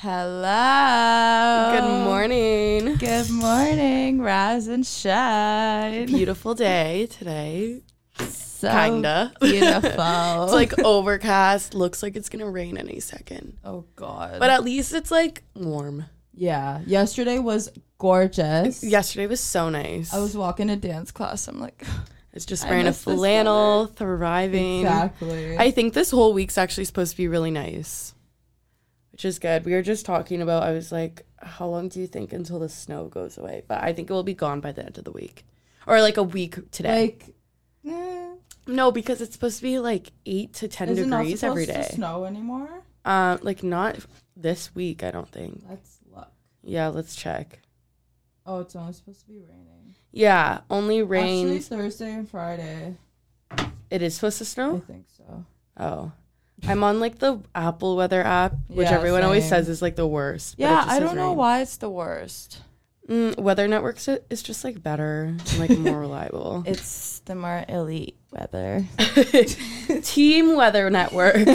Hello. Good morning. Good morning, Rise and Shine. Beautiful day today. So Kinda. beautiful. It's like overcast. Looks like it's gonna rain any second. Oh God. But at least it's like warm. Yeah. Yesterday was gorgeous. Yesterday was so nice. I was walking to dance class. I'm like, It's just I wearing a miss this flannel, thriving. exactly. I think this whole week's actually supposed to be really nice, which is good. We were just talking about, I was like, how long do you think until the snow goes away? But I think it will be gone by the end of the week. Or like a week today. No, because it's supposed to be like 8 to 10 degrees every day. Is it not supposed to snow anymore? Like not this week, I don't think. That's luck. Yeah, let's check. Oh, it's only supposed to be raining. Yeah, only rain. Actually, Thursday and Friday. It is supposed to I snow? think so. Oh. I'm on like the Apple weather app, which Yeah, everyone always same. says is like the worst. but it Yeah, just I says don't know rain. why it's the worst. Weather Networks is just like better and like more reliable. It's the more elite weather. Team Weather Network.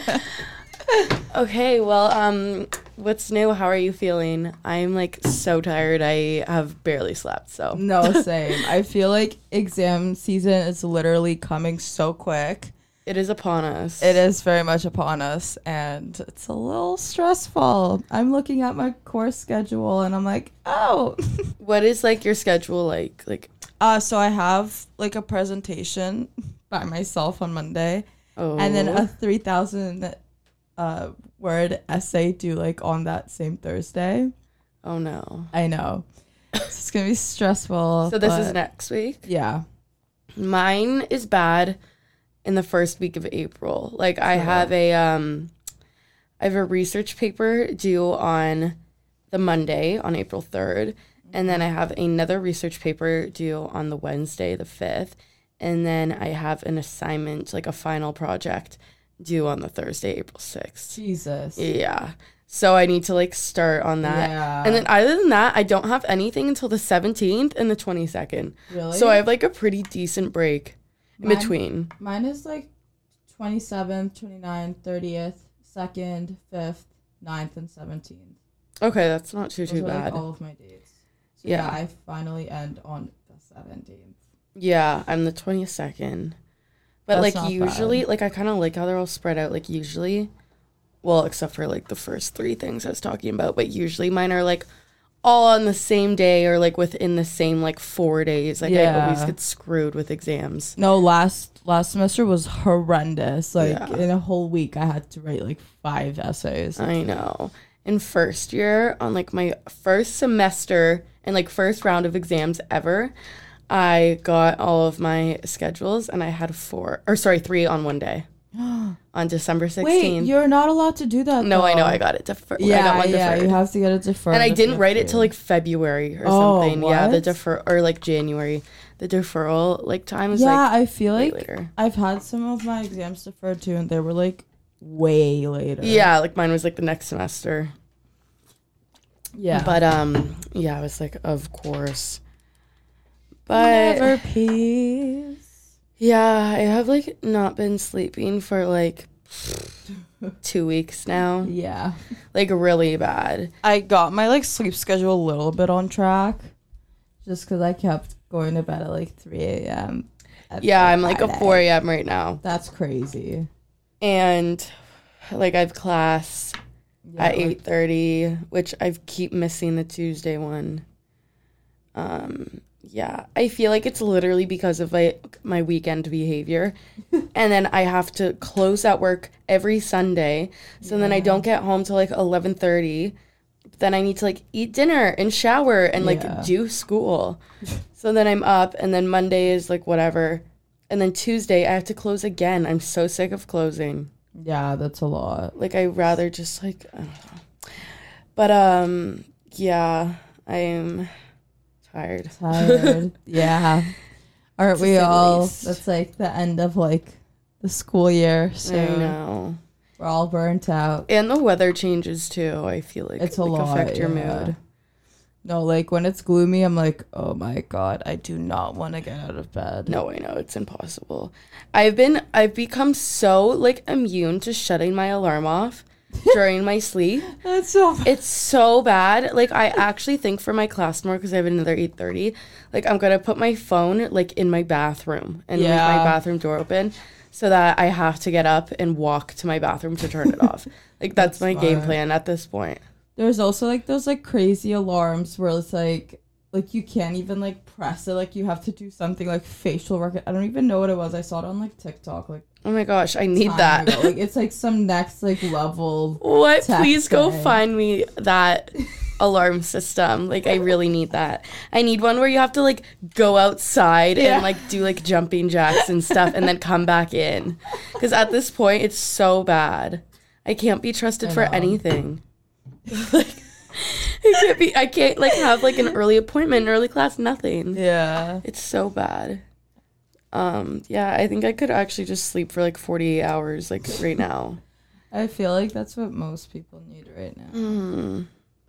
Okay, well, what's new? How are you feeling? I'm like so tired. I have barely slept, so. No, same. I feel like exam season is literally coming so quick. It is upon us. It is very much upon us, and it's a little stressful. I'm looking at my course schedule, and I'm like, oh. What is like your schedule like? So I have like a presentation by myself on Monday, Oh. and then a 3,000 word essay due like on that same Thursday. Oh no. I know. It's going to be stressful. So this is but next week? Yeah. Mine is bad in the first week of April. Like I have a research paper due on the Monday on April 3rd. And then I have another research paper due on the Wednesday, the 5th. And then I have an assignment, like a final project due on the Thursday, April 6th. Jesus. Yeah. So I need to like start on that. Yeah. And then other than that, I don't have anything until the 17th and the 22nd. Really? So I have like a pretty decent break in between. Mine is like 27th, 29th, 30th, 2nd, 5th, 9th, and 17th. Okay, that's not too Those are, bad. like, all of my dates. So Yeah. I finally end on the 17th. Yeah, I'm the 22nd. But That's like not usually, bad. like I kind of like how they're all spread out. Like usually, well, except for like the first 3 things I was talking about. But usually mine are like all on the same day or like within the same like 4 days. Like I always Yeah. get screwed with exams. No, last semester was horrendous. Like Yeah. in a whole week, I had to write like 5 essays. I know. In first year, on like my first semester and like first round of exams ever, I got all of my schedules and I had 3 on one day. On December 16th. Wait, you're not allowed to do that. No, I know. though. I got it deferred. I Yeah, got one yeah, deferred. you have to get it deferred. And I if didn't you write have it to. till like February or Oh, something. Yeah, the what? like January. The deferral like time is Yeah, like I feel way like later. I've had some of my exams deferred too, and they were like way later. Yeah, like mine was like the next semester. Yeah. But yeah, I was like, of course. But Never peace. yeah, I have like not been sleeping for like 2 weeks now. Yeah. Like really bad. I got my like sleep schedule a little bit on track just because I kept going to bed at like 3 a.m. Yeah, I'm like a Friday. 4 a.m. right now. That's crazy. And like I have class Yeah, at like, 8:30, which I keep missing the Tuesday one. Yeah, I feel like it's literally because of my weekend behavior. And then I have to close at work every Sunday. So then I don't get home till like 11:30. Then I need to like eat dinner and shower and like Yeah. do school. So then I'm up and then Monday is like whatever. And then Tuesday I have to close again. I'm so sick of closing. yeah, that's a lot. Like I'd rather just like I don't know. But yeah, I'm tired. Tired. Yeah. Aren't To we say the all? least. That's like the end of like the school year. I So know. we're all burnt out. And the weather changes too. I feel like It's a like, lot, affect your yeah. mood. No, like when it's gloomy, I'm like, oh my God, I do not want to get out of bed. No, I know it's impossible. I've become so like immune to shutting my alarm off during my sleep. That's so bad. It's so bad. Like, I actually think for my class tomorrow, because I have another 8:30, like, I'm going to put my phone, like, in my bathroom and leave my bathroom door open so that I have to get up and walk to my bathroom to turn it off. Like, that's my game plan at this point. There's also, like, those, like, crazy alarms where it's, like, you can't even, like, press it. Like, you have to do something, like, facial work. I don't even know what it was. I saw it on, like, TikTok, like, oh my gosh, I need that. Like, it's like some next, like, level. What? Please go find me that alarm system. Like, I really need that. I need one where you have to, like, go outside and, like, do, like, jumping jacks and stuff and then come back in. Because at this point, it's so bad. I can't be trusted for anything. Like, I can't, like, have, like, an early appointment, an early class, nothing. Yeah. It's so bad. Yeah, I think I could actually just sleep for like 48 hours, like right now. I feel like that's what most people need right now.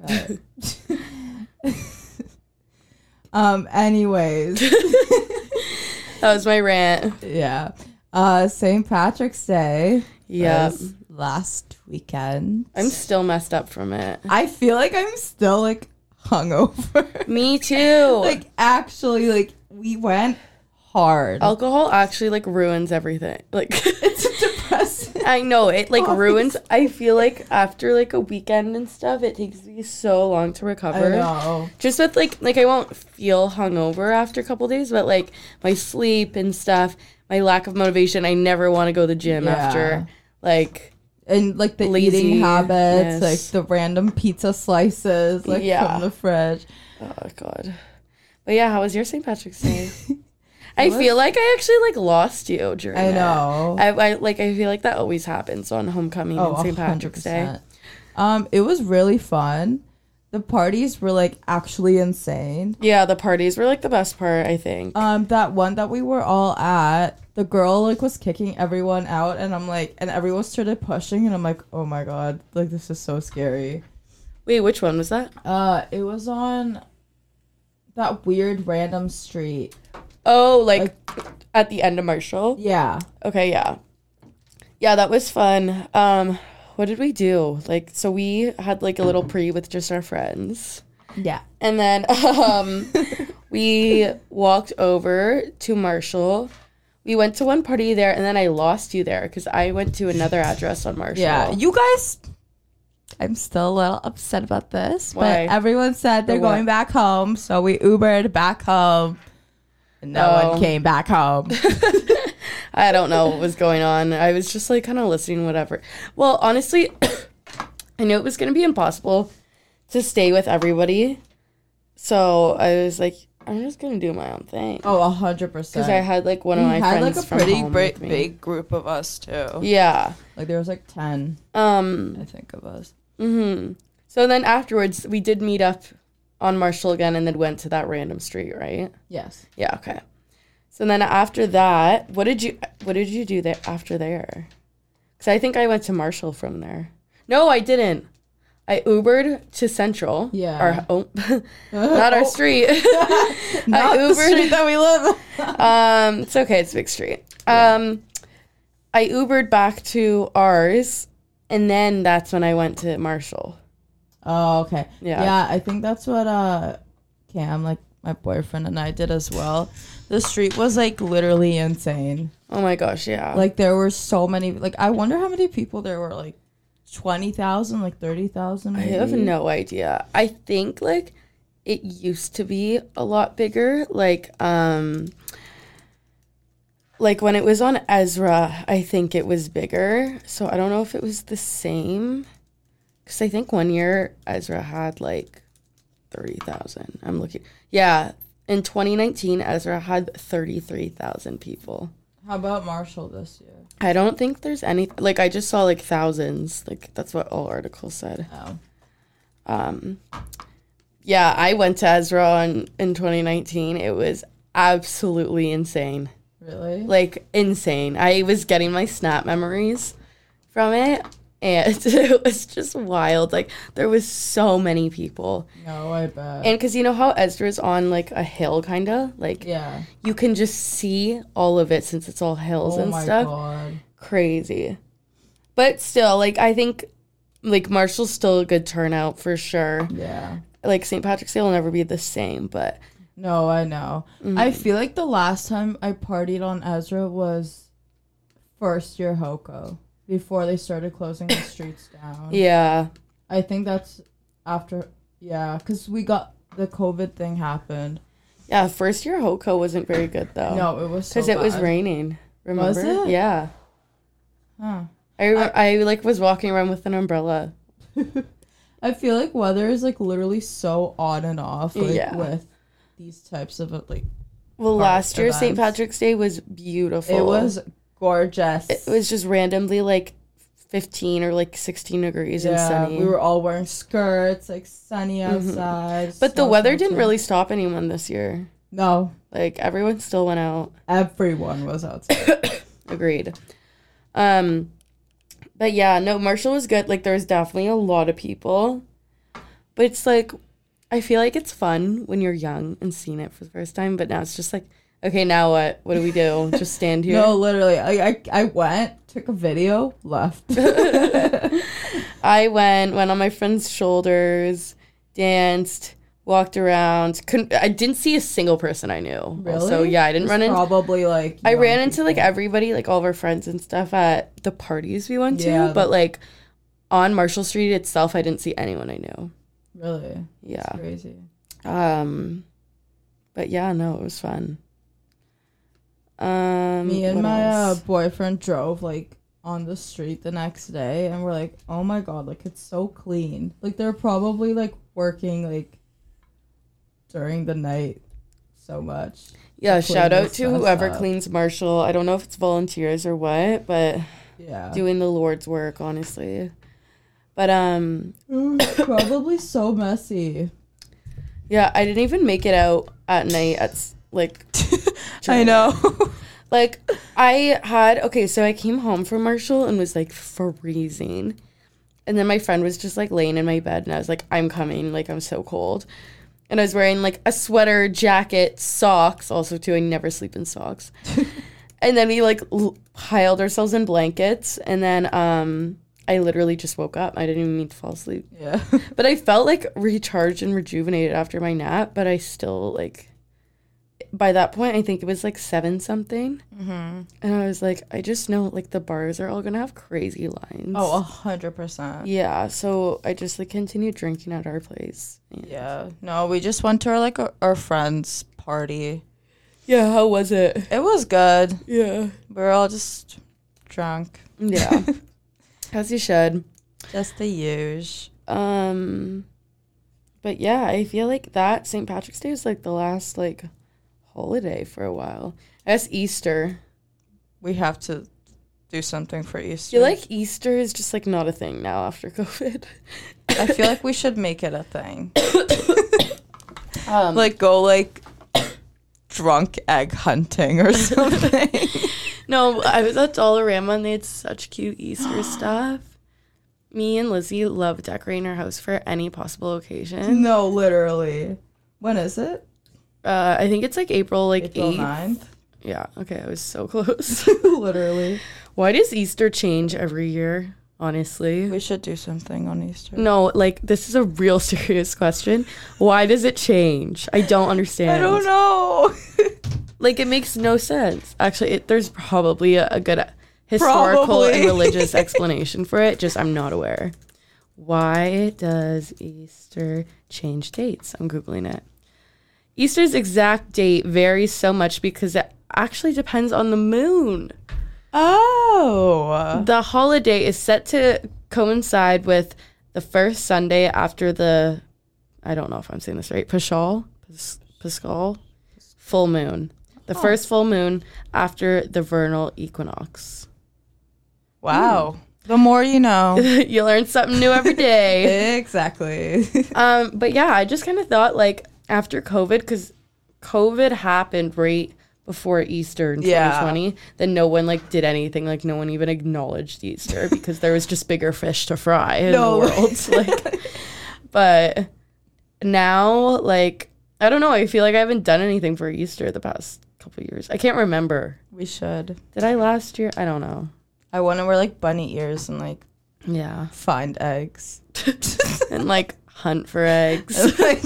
Anyways. That was my rant. Yeah. St. Patrick's Day. Yeah. Last weekend. I'm still messed up from it. I feel like I'm still like hungover. Me too. Like, actually, like, we went hard. Alcohol actually like ruins everything. Like, it's depressing. I know it like ruins. I feel like after like a weekend and stuff, it takes me so long to recover. I know. Just with like I won't feel hungover after a couple days, but like my sleep and stuff, my lack of motivation. I never want to go to the gym after like. And, like, the eating habits, like, the random pizza slices, like, from the fridge. Oh, God. But, yeah, how was your St. Patrick's Day? I feel like I actually, like, lost you during it. I know. I feel like that always happens on homecoming and St. Patrick's Day. It was really fun. The parties were, like, actually insane. Yeah, the parties were, like, the best part, I think. That one that we were all at, the girl, like, was kicking everyone out, and I'm like, and everyone started pushing, and I'm like, oh my God, like, this is so scary. Wait, which one was that? It was on that weird random street. Oh, like at the end of Marshall? Yeah. Okay, yeah. Yeah, that was fun. What did we do? Like, so we had like a little pre with just our friends. Yeah. And then we walked over to Marshall. We went to one party there, and then I lost you there because I went to another address on Marshall. Yeah, you guys, I'm still a little upset about this. Why? But everyone said they're going back home, so we Ubered back home. And no one came back home. I don't know what was going on. I was just like kind of listening, whatever. Well, honestly, I knew it was going to be impossible to stay with everybody. So I was like, I'm just going to do my own thing. Oh, 100%. Because I had like one of my friends like a from pretty home with me. big group of us too. Yeah. Like there was like 10, I think, of us. Mm-hmm. So then afterwards, we did meet up on Marshall again and then went to that random street, right? Yes. Yeah, okay. So then after that, what did you do there after there? Because I think I went to Marshall from there. No, I didn't. I Ubered to Central. Yeah. Not our street. Not the street that we live. It's okay. It's a big street. I Ubered back to ours, and then that's when I went to Marshall. Oh, okay. Yeah. Yeah, I think that's what Cam, like my boyfriend, and I did as well. The street was like literally insane. Oh my gosh, yeah. Like there were so many. Like I wonder how many people there were. Like 20,000, like 30,000. I have no idea. I think like it used to be a lot bigger. Like when it was on Ezra, I think it was bigger. So I don't know if it was the same. Because I think one year Ezra had like 30,000. I'm looking. Yeah. In 2019, Ezra had 33,000 people. How about Marshall this year? I don't think there's any. Like, I just saw like thousands. Like, that's what all articles said. Oh. Yeah, I went to Ezra in 2019. It was absolutely insane. Really? Like, insane. I was getting my Snap memories from it. And it was just wild. Like, there was so many people. No, I bet. And because you know how Ezra's on, like, a hill, kind of? Like, yeah. You can just see all of it since it's all hills and stuff. Oh, my God. Crazy. But still, like, I think like Marshall's still a good turnout for sure. Yeah. Like St. Patrick's Day will never be the same, but No, I know. I feel like the last time I partied on Ezra was first year Hoko, before they started closing the streets down. yeah. I think that's after, yeah, because we got the COVID thing happened. Yeah, first year Hoko wasn't very good though. No, it was so because it was bad. raining. Remember? Was it? Yeah. Huh. I like was walking around with an umbrella. I feel like weather is like literally so on and off, like Yeah. with these types of like. Well, Park last year St. events. Patrick's Day was beautiful. It was gorgeous. It was just randomly like 15 or like 16 degrees and yeah, sunny. we were all wearing skirts, like sunny outside. But the so weather didn't sunny. really stop anyone this year. No, Like everyone still went out. everyone was outside. Agreed. But yeah, no, Marshall was good. Like there was definitely a lot of people. But it's like I feel like it's fun when you're young and seeing it for the first time, but now it's just like, okay, now what? What do we do? Just stand here? No, literally, I went, took a video, left. I went on my friend's shoulders, danced, walked around. I didn't see a single person I knew. Really? So yeah, I didn't run into. Probably like. I young ran into like people. everybody, like all of our friends and stuff at the parties we went to, Yeah, but like on Marshall Street itself, I didn't see anyone I knew. Really? Yeah. That's crazy. But yeah, no, it was fun. Me and what my else? boyfriend drove like on the street the next day, and we're like, oh my god, like it's so clean. Like they're probably like working like during the night so much. Yeah, clean shout out this to mess whoever up. cleans Marshall. I don't know if it's volunteers or what, but Yeah. doing the Lord's work, honestly. But It was probably so messy. yeah, I didn't even make it out at night like I know. like so I came home from Marshall and was like freezing. And then my friend was just like laying in my bed and I was like, I'm coming, like I'm so cold. And I was wearing like a sweater, jacket, socks, also too, I never sleep in socks. And then we like piled ourselves in blankets and then I literally just woke up. I didn't even mean to fall asleep. Yeah. But I felt like recharged and rejuvenated after my nap, but I still like by that point I think it was like 7 something. Mm-hmm. And I was like, I just know like the bars are all gonna have crazy lines. Oh, 100%. Yeah, so I just like continued drinking at our place. And Yeah. No, we just went to our friend's party. yeah, how was it? It was good. Yeah. We were all just drunk. Yeah. As you should. Just the usual. But yeah, I feel like that St. Patrick's Day was like the last like holiday for a while. I guess Easter. We have to do something for I Easter. feel like Easter is just like not a thing now after COVID. I feel like we should make it a thing. Like Like go like drunk egg hunting or something. no, I was at Dollarama and they had such cute Easter stuff. Me and Lizzie love decorating our house for any possible occasion. No, literally. When is it? I think it's like April like April 8th. 9th? Yeah, okay, I was so close. Literally. Why does Easter change every year, honestly? We should do something on Easter. No, like this is a real serious question. Why does it change? I don't understand. I don't know. Like it makes no sense. Actually, there's probably a good historical Probably. and religious explanation for it. Just I'm not aware. Why does Easter change dates? I'm Googling it. Easter's exact date varies so much because it actually depends on the moon. Oh. The holiday is set to coincide with the first Sunday after the, I don't know if I'm saying this right, Pascal full moon. The first full moon after the vernal equinox. Wow. The more you know. You learn something new every day. Exactly. But yeah, I just kind of thought like after COVID, because COVID happened right before Easter in 2020, then no one like did anything. Like no one even acknowledged Easter because there was just bigger fish to fry in the world. Like, but now, like, I don't know. I feel like I haven't done anything for Easter the past couple years. I can't remember. We should. Did I last year? I don't know. I want to wear like bunny ears and like Yeah. find eggs. And like hunt for eggs. Like,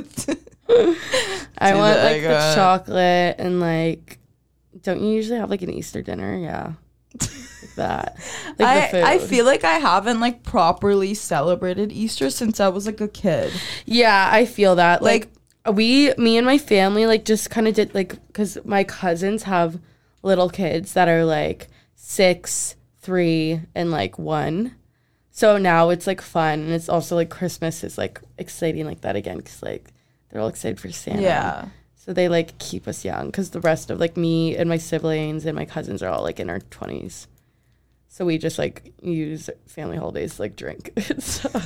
I do want the like egg the hunt. chocolate and like, don't you usually have like an Easter dinner? Yeah. Like that. Like the food. I feel like I haven't like properly celebrated Easter since I was like a kid. Yeah, I feel that. Like me and my family like just kind of did like, because my cousins have little kids that are like 6, 3, and like 1. So now it's like fun, and it's also like Christmas is like exciting like that again, because like they're all excited for Santa. Yeah. So they like keep us young, because the rest of like me and my siblings and my cousins are all like in our 20s. So we just like use family holidays to like drink and stuff.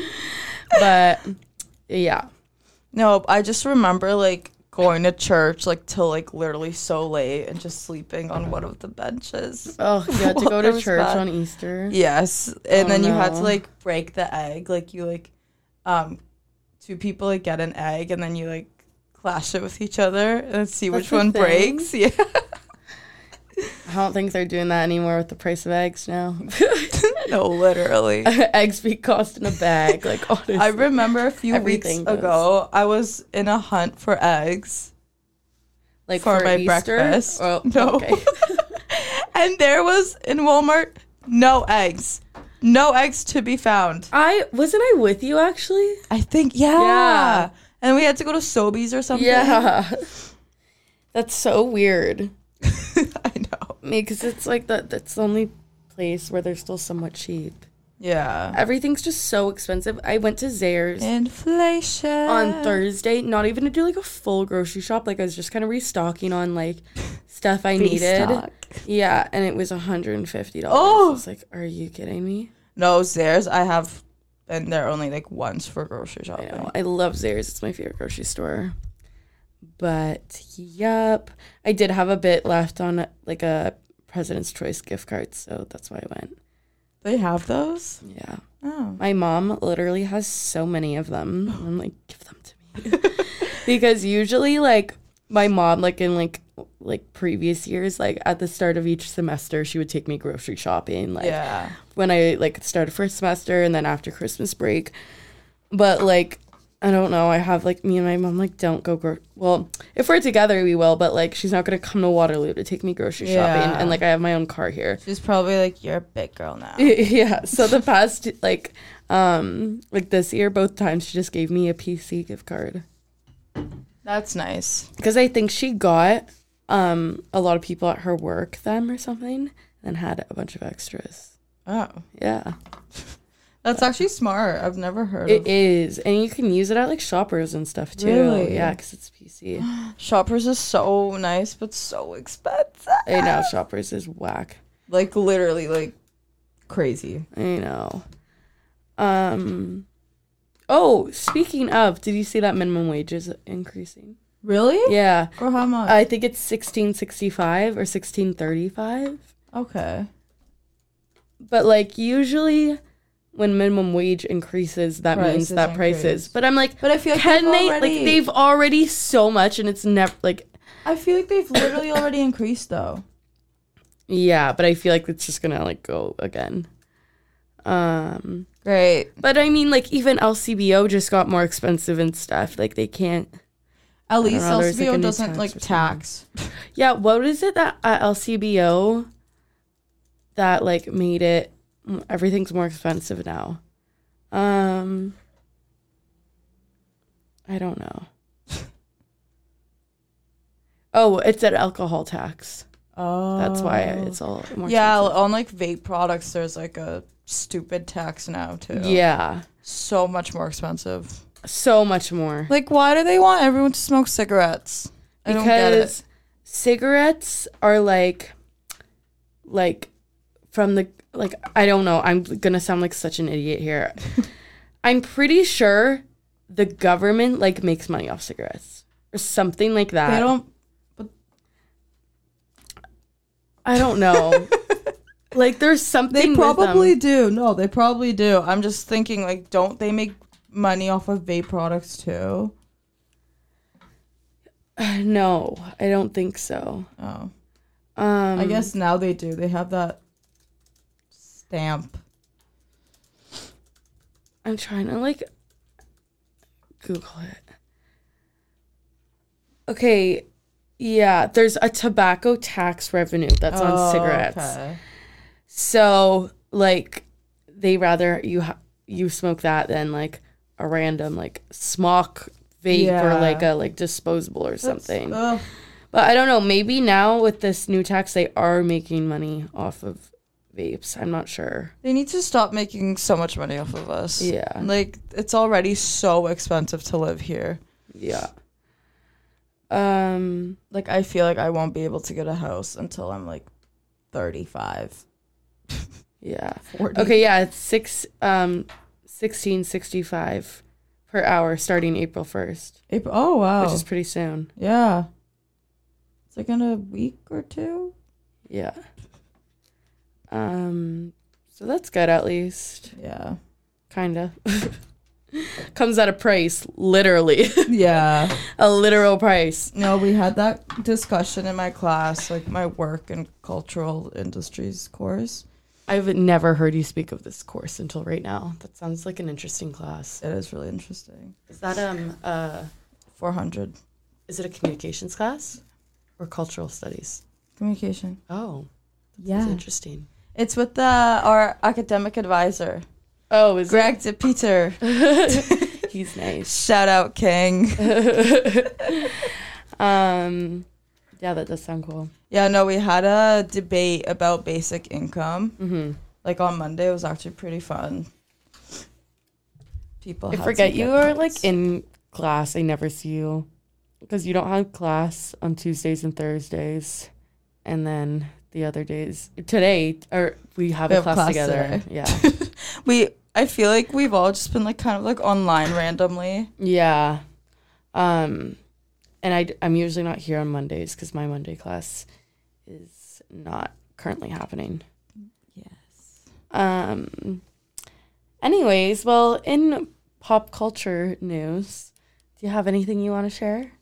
But yeah. No, I just remember like going to church like till like literally so late and just sleeping on one of the benches. Oh, you had to go Well, to it was church bad. on Easter? Yes, and Oh, then you had to no. like break the egg. Like you like, two people like get an egg and then you like clash it with each other and see That's which the one thing? breaks. Yeah. I don't think they're doing that anymore with the price of eggs now. No, literally. Eggs be costing a bag, like honestly. I remember a few weeks Everything does. ago, I was in a hunt for eggs like for my Easter? breakfast. Oh, No. okay. And there was in Walmart no eggs. No eggs to be found. Wasn't I with you actually? I think, yeah. Yeah. And we had to go to Sobeys or something. Yeah. That's so weird. I know. Because it's like that's the only place where they're still somewhat cheap. Yeah. Everything's just so expensive. I went to Zayre's Inflation. on Thursday, not even to do like a full grocery shop. Like I was just kind of restocking on like stuff I needed. Restock. Yeah, and it was $150. Oh! I was like, are you kidding me? No, Zayre's, I have been there only like once for grocery I shopping. know. I love Zayre's. It's my favorite grocery store. But yep, I did have a bit left on like a President's Choice gift card, so that's why I went. They have those? Yeah. Oh. My mom literally has so many of them. And I'm like, give them to me. Because usually like my mom like in like previous years, like at the start of each semester, she would take me grocery shopping. Like Yeah. when I like started first semester and then after Christmas break. But like I don't know, I have like me and my mom like don't go well, if we're together we will, but like she's not gonna come to Waterloo to take me grocery shopping, Yeah. and like I have my own car here. She's probably like, you're a big girl now. Yeah, so the past like this year both times she just gave me a PC gift card, That's nice. because I think she got a lot of people at her work them or something and had a bunch of extras. Oh. Yeah, That's actually smart. I've never heard it of is, and you can use it at like Shoppers and stuff too. Really? Yeah, because it's PC. Shoppers is so nice, but so expensive. I know Shoppers is whack. Like literally like crazy. I know. Oh, speaking of, did you see that minimum wage is increasing? Really? Yeah. For how much? I think it's $16.65 or $16.35. Okay. But like usually when minimum wage increases, that means Prices that prices. increase. But I'm like, But I feel like can they've they already- like they've already so much, and it's never like, I feel like they've literally already increased though. yeah, but I feel like it's just gonna like go again. Great. But I mean, like even LCBO just got more expensive and stuff. Like they can't. At least know, there's, like, a LCBO new doesn't tax like or something. tax. Yeah, what is it that at LCBO that like made it everything's more expensive now? I don't know. Oh, it's an alcohol tax. Oh. That's why it's all more Yeah, expensive. on like vape products there's like a stupid tax now too. Yeah. So much more expensive. So much more. Like why do they want everyone to smoke cigarettes? I don't get Because it. cigarettes are like from the like I don't know, I'm gonna sound like such an idiot here. I'm pretty sure the government like makes money off cigarettes or something like that. They don't I don't know. Like there's something They with probably them. do. No, they probably do. I'm just thinking like don't they make money off of vape products too? No, I don't think so. Oh. I guess now they do. They have that stamp. I'm trying to like Google it. Okay, yeah, there's a tobacco tax revenue that's on cigarettes. Okay. So like they rather you smoke that than like a random like smoke vape or like a like disposable or something. But I don't know, maybe now with this new tax they are making money off of vapes. I'm not sure. They need to stop making so much money off of us. Yeah. Like, it's already so expensive to live here. Yeah. Like, I feel like I won't be able to get a house until I'm like 35. Yeah. 40. Okay, yeah, it's 16.65 per hour starting April 1st. April. Oh, wow. Which is pretty soon. Yeah. It's like in a week or two. Yeah. So that's good at least. Yeah. Kinda. Comes at a price, literally. Yeah. A literal price. No, we had that discussion in my class, like my work and cultural industries course. I've never heard you speak of this course until right now. That sounds like an interesting class. It is really interesting. Is that 400. is it a communications class or cultural studies? Communication. Oh, Yeah. that's interesting. It's with our academic advisor, Oh, is Greg DePeter. He's nice. Shout out, King. Yeah, that does sound cool. Yeah, no, we had a debate about basic income. Mm-hmm. Like on Monday, it was actually pretty fun. People. I had forget some you good are points. like in class. I never see you because you don't have class on Tuesdays and Thursdays, and then the other days today or we have a class together. today. Yeah, I feel like we've all just been like kind of like online randomly. yeah. And I'm usually not here on Mondays because my Monday class is not currently happening. Yes. Anyways, well, in pop culture news, do you have anything you want to share?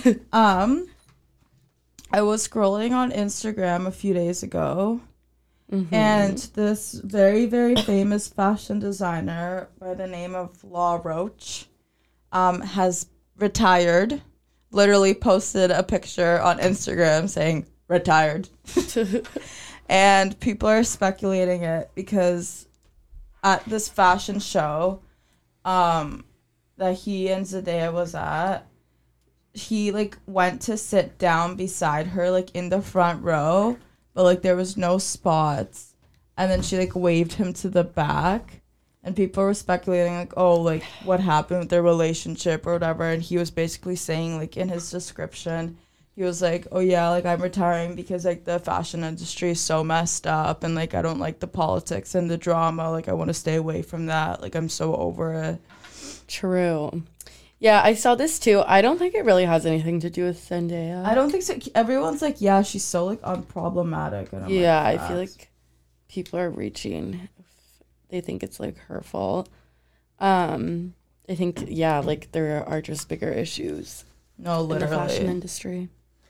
I was scrolling on Instagram a few days ago, Mm-hmm. and this very, very famous fashion designer by the name of Law Roach has retired. Literally posted a picture on Instagram saying retired. And people are speculating it because at this fashion show that he and Zendaya was at, he like went to sit down beside her like in the front row, but like there was no spots, and then she like waved him to the back, and people were speculating like, oh, like what happened with their relationship or whatever. And he was basically saying like in his description, he was like, oh yeah, like I'm retiring because like the fashion industry is so messed up, and like I don't like the politics and the drama, like I want to stay away from that, like I'm so over it. True. Yeah, I saw this too. I don't think it really has anything to do with Zendaya. I don't think so. Everyone's like, yeah, she's so like unproblematic. And I'm Yeah, like, I feel like people are reaching if they think it's like her fault. I think like there are just bigger issues no, in the fashion literally. industry.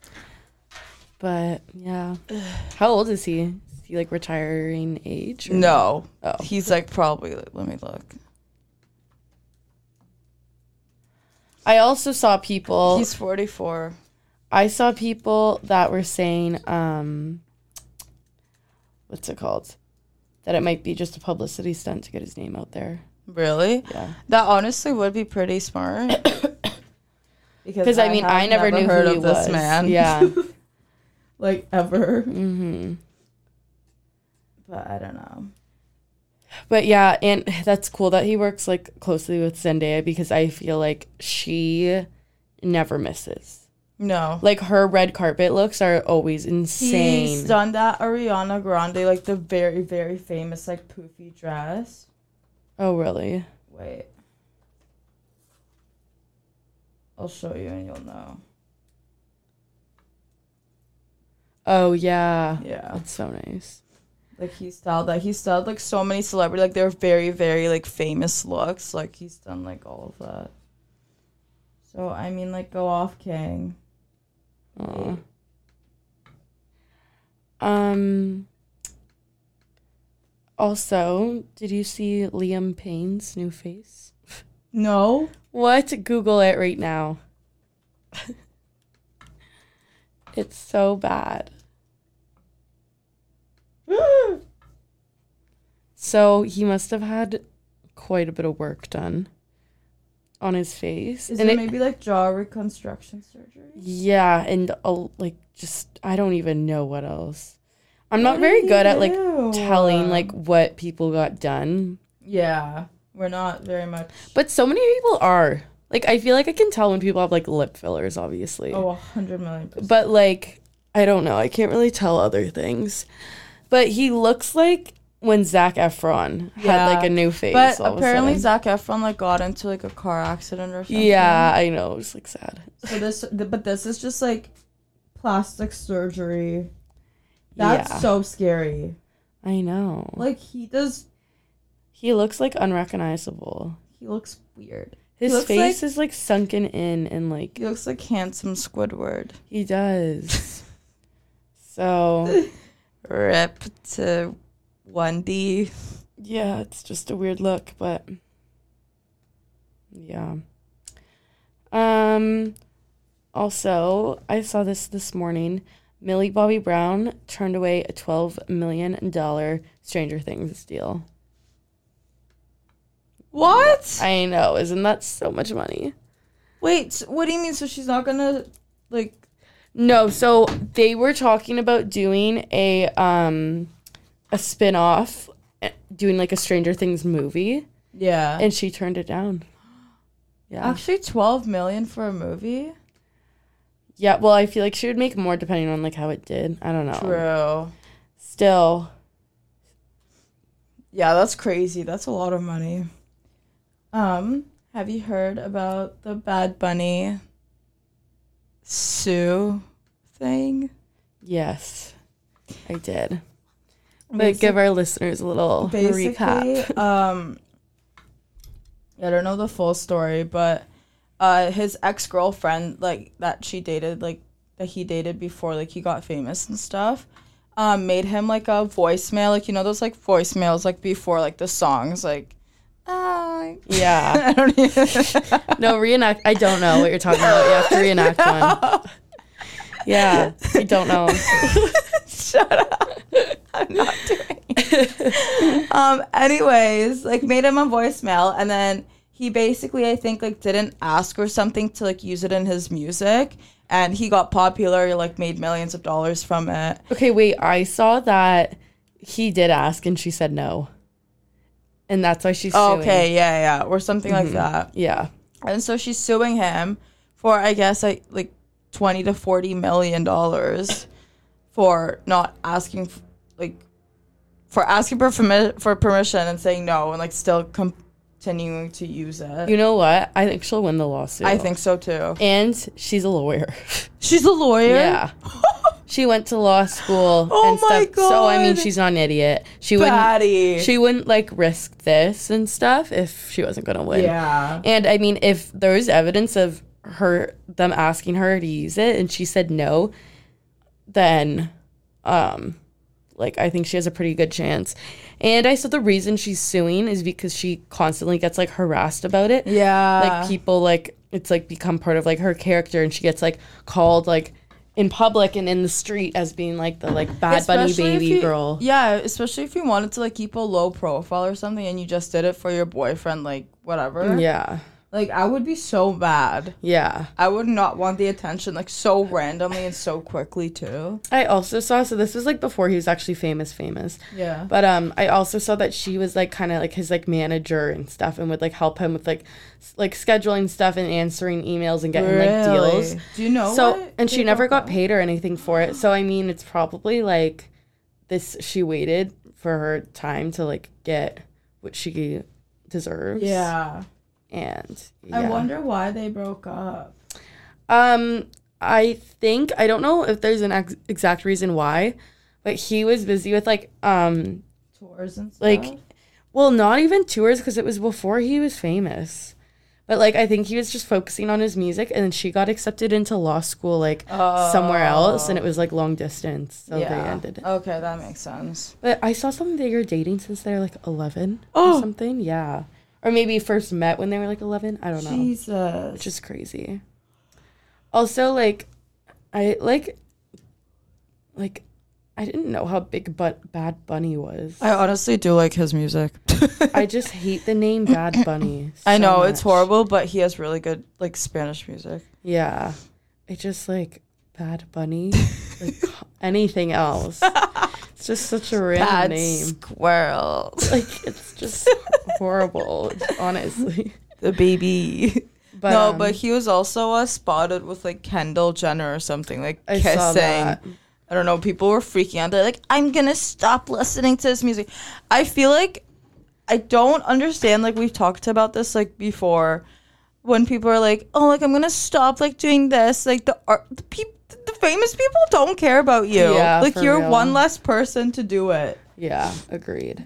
But yeah, how old is he? Is he like retiring age? Or? No, Oh. he's like probably. Like, let me look. I also saw people. He's 44. I saw people that were saying, what's it called? That it might be just a publicity stunt to get his name out there. Really? Yeah. That honestly would be pretty smart. Because I mean, I never knew heard who he of this was. man. Yeah. Like ever. Mm-hmm. But I don't know. But yeah, and that's cool that he works like closely with Zendaya because I feel like she never misses. No. Like her red carpet looks are always insane. He's done that Ariana Grande, like the very, very famous like poofy dress. Oh really? Wait. I'll show you and you'll know. Oh yeah. Yeah. That's so nice. Like he styled like so many celebrities, like they're very, very like famous looks. Like he's done like all of that. So I mean, like go off, King. Aw. Also, did you see Liam Payne's new face? No. What? Google it right now. It's so bad. So he must have had quite a bit of work done on his face. Is and it maybe like jaw reconstruction surgery? Yeah, and like just I don't even know what else. I'm not What very did good he at like do? telling like what people got done, Yeah, we're not very much. but so many people are. Like I feel like I can tell when people have like lip fillers, obviously. Oh, 100 million. But like I don't know, I can't really tell other things. But he looks like when Zac Efron had like a new face. But all apparently of a sudden. Zac Efron like got into like a car accident or something. Yeah, I know. It's like sad. So this is just like plastic surgery. That's Yeah. so scary. I know. Like he He looks like unrecognizable. he looks weird. His looks face is like sunken in and like He looks like handsome Squidward. he does. So Rip to 1D. yeah, it's just a weird look, but yeah. Also, I saw this morning. Millie Bobby Brown turned away a $12 million Stranger Things deal. What? I know, isn't that so much money? Wait, what do you mean? So she's not gonna like? No, so they were talking about doing a spin-off, doing like a Stranger Things movie, Yeah. and she turned it down. Yeah. Actually, 12 million for a movie. Yeah, well, I feel like she would make more depending on like how it did. I don't know. True. Still, Yeah, that's crazy. That's a lot of money. Have you heard about the Bad Bunny Sue thing? yes, I did. But give our listeners a little Basically, recap. I don't know the full story, but his ex-girlfriend, like that he dated before like he got famous and stuff, made him like a voicemail, like those like voicemails like before like the songs like Yeah. I don't even No, reenact. I don't know what you're talking about. You have to reenact one. Yeah, I don't know. Shut up. I'm not doing it. Anyways, like made him a voicemail, and then he basically, I think, like didn't ask or something to like use it in his music, and he got popular, like made millions of dollars from it. Okay, wait. I saw that he did ask and she said no. And that's why she's suing. Okay, yeah, or something like that. Yeah. And so she's suing him for, I guess, like 20 to 40 million dollars for not asking, for asking for permission and saying no, and like still continuing to use it. You know what? I think she'll win the lawsuit. I think so too. And she's a lawyer. She's a lawyer. Yeah. She went to law school Oh and stuff. my So I mean, God. she's not an idiot. She Baddie. wouldn't like risk this and stuff if she wasn't gonna win. Yeah. And I mean, if there's evidence of them asking her to use it and she said no, then like I think she has a pretty good chance. And I said the reason she's suing is because she constantly gets like harassed about it. Yeah. Like people like it's like become part of like her character, and she gets like called like in public and in the street as being like the like Bad Bunny Especially if baby you- girl. Yeah, especially if you wanted to like keep a low profile or something and you just did it for your boyfriend, like whatever. Yeah. Like I would be so bad. Yeah. I would not want the attention like so randomly and so quickly too. I also saw, so this was like before he was actually famous. Yeah. But I also saw that she was like kind of like his like manager and stuff, and would like help him with like scheduling stuff and answering emails and getting like deals. Do you know? So what and she they never broke got up? paid or anything for it. So I mean, it's probably like this. She waited for her time to like get what she deserves. Yeah. And I yeah. wonder why they broke up. I think I don't know if there's an exact reason why, but he was busy with like Tours and stuff. like, well, not even tours because it was before he was famous. But like I think he was just focusing on his music, and then she got accepted into law school like somewhere else, and it was like long distance, so they ended it. Okay, that makes sense. But I saw something that you're dating since they're like 11 Oh. or something. Yeah, or maybe first met when they were like 11. I don't know. Jesus. Which is crazy. Also, like, I I didn't know how big Bad Bunny was. I honestly do like his music. I just hate the name Bad Bunny. I so know it's much. horrible, but he has really good like Spanish music. Yeah. I just like Bad Bunny. Like anything else. It's just such a random Bad name. squirrel. Like it's just horrible, honestly. The baby. But, No, but he was also spotted with like Kendall Jenner or something, like I saw kissing. that. I don't know. People were freaking out. They're like, I'm gonna stop listening to this music. I feel like I don't understand. Like we've talked about this like before, when people are like, oh, like I'm gonna stop like doing this. Like the famous people don't care about you. Yeah, like for you're real. one less person to do it. Yeah, agreed.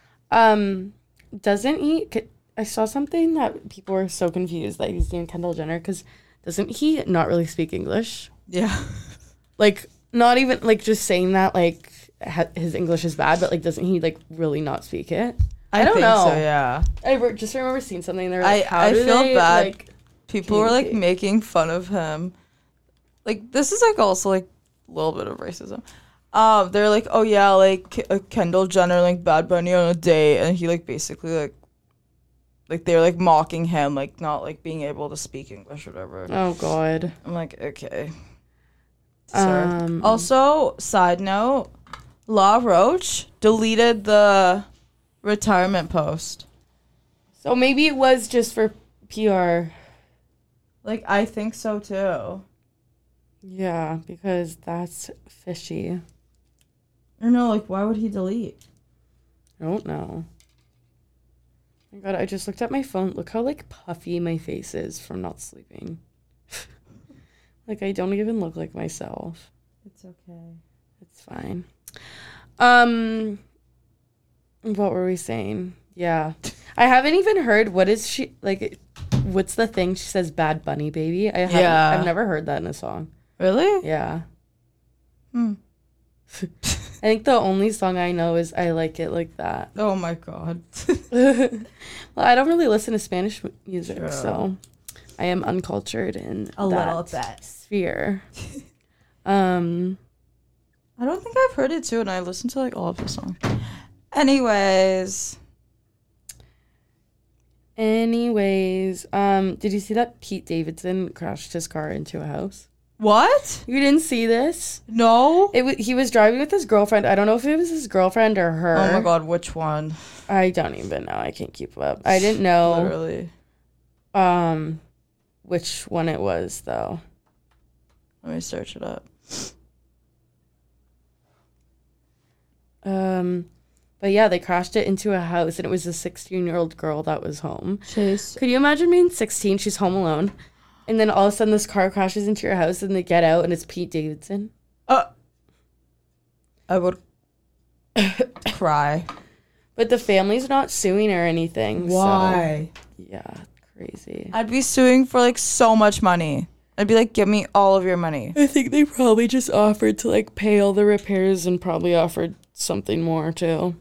Doesn't he? I saw something that people were so confused that he's doing Kendall Jenner because doesn't he not really speak English? Yeah. Like, not even like just saying that like his English is bad, but like doesn't he like really not speak it? I don't think know. So, yeah. Just remember seeing something. They're like, how I do feel they, bad. Like, People were like communicate? making fun of him. Like this is like also like a little bit of racism. They're like, oh yeah, like Kendall Jenner like Bad Bunny on a date, and he like basically like they're like mocking him, like not like being able to speak English or whatever. Oh God. I'm like, okay. Sir. Um, Also, side note, La Roche deleted the retirement post. So maybe it was just for PR. Like I think so too. Yeah, because that's fishy. Or no, like why would he delete? I don't know. Oh my God, I just looked at my phone. Look how like puffy my face is from not sleeping. Like I don't even look like myself. It's okay. It's fine. What were we saying? Yeah. I haven't even heard what is she like what's the thing she says Bad Bunny baby? I've never heard that in a song. Really? Yeah. Hmm. I think the only song I know is I Like It Like That. Oh my god. Well, I don't really listen to Spanish music, True. so I am uncultured in A that little bit. sphere. I don't think I've heard it too, and I listened to like all of the songs. Anyways, did you see that Pete Davidson crashed his car into a house? what? You didn't see this? No. He was driving with his girlfriend. I don't know if it was his girlfriend or her. Oh my god, which one? I don't even know. I can't keep up. I didn't know Literally. which one it was though. Let me search it up. But yeah, they crashed it into a house, and it was a 16-year-old girl that was home. Chase. Could you imagine being 16? She's home alone, and then all of a sudden this car crashes into your house, and they get out, and it's Pete Davidson. I would cry. But the family's not suing or anything. Why? So, yeah, crazy. I'd be suing for like so much money. I'd be like, give me all of your money. I think they probably just offered to like pay all the repairs and probably offered something more too.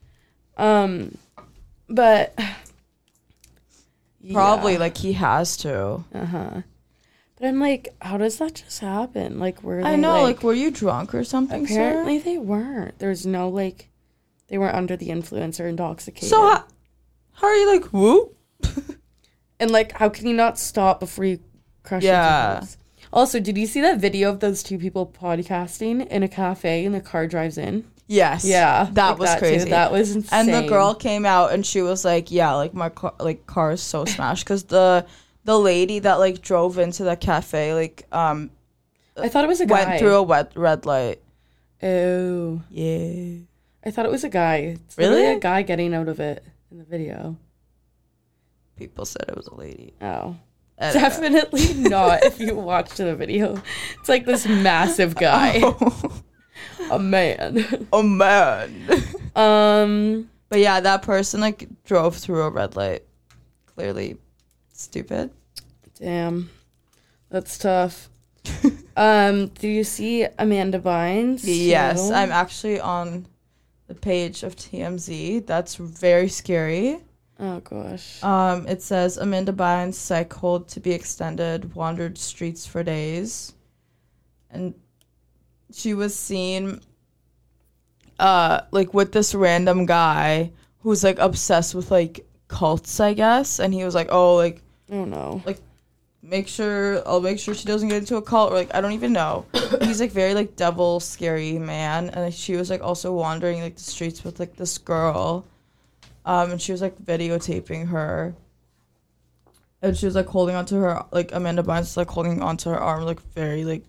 But Probably yeah. like he has to. But I'm like, how does that just happen? Like, were they, I know, like, were you drunk or something, apparently sir? they weren't. There's no like, they weren't under the influence or intoxicated. So how are you like, whoop? And like, how can you not stop before you crush Yeah. into things? Also, did you see that video of those two people podcasting in a cafe and the car drives in? Yes. Yeah, That like was too. crazy. That was insane. And the girl came out and she was like, yeah, like my car is so smashed because the lady that like drove into the cafe like I thought it was a guy. went through a red light. Oh, Yeah. I thought it was a guy. It's Really? literally a guy getting out of it in the video. People said it was a lady. Oh, I don't know. definitely not. If you watched the video, it's like this massive guy, a man. Oh man. But yeah, that person like drove through a red light. Clearly Stupid. Damn. That's tough. Do you see Amanda Bynes? Yes, too? I'm actually on the page of TMZ. That's very scary. Oh gosh. It says Amanda Bynes psych hold to be extended, wandered streets for days. And she was seen like with this random guy who's like obsessed with like cults, I guess. And he was like, oh, like, Oh no. like, I'll make sure she doesn't get into a cult, or like I don't even know. He's like very like devil scary man, and like, she was like also wandering like the streets with like this girl, and she was like videotaping her, and she was like holding onto her, like Amanda Bynes was like holding onto her arm like very like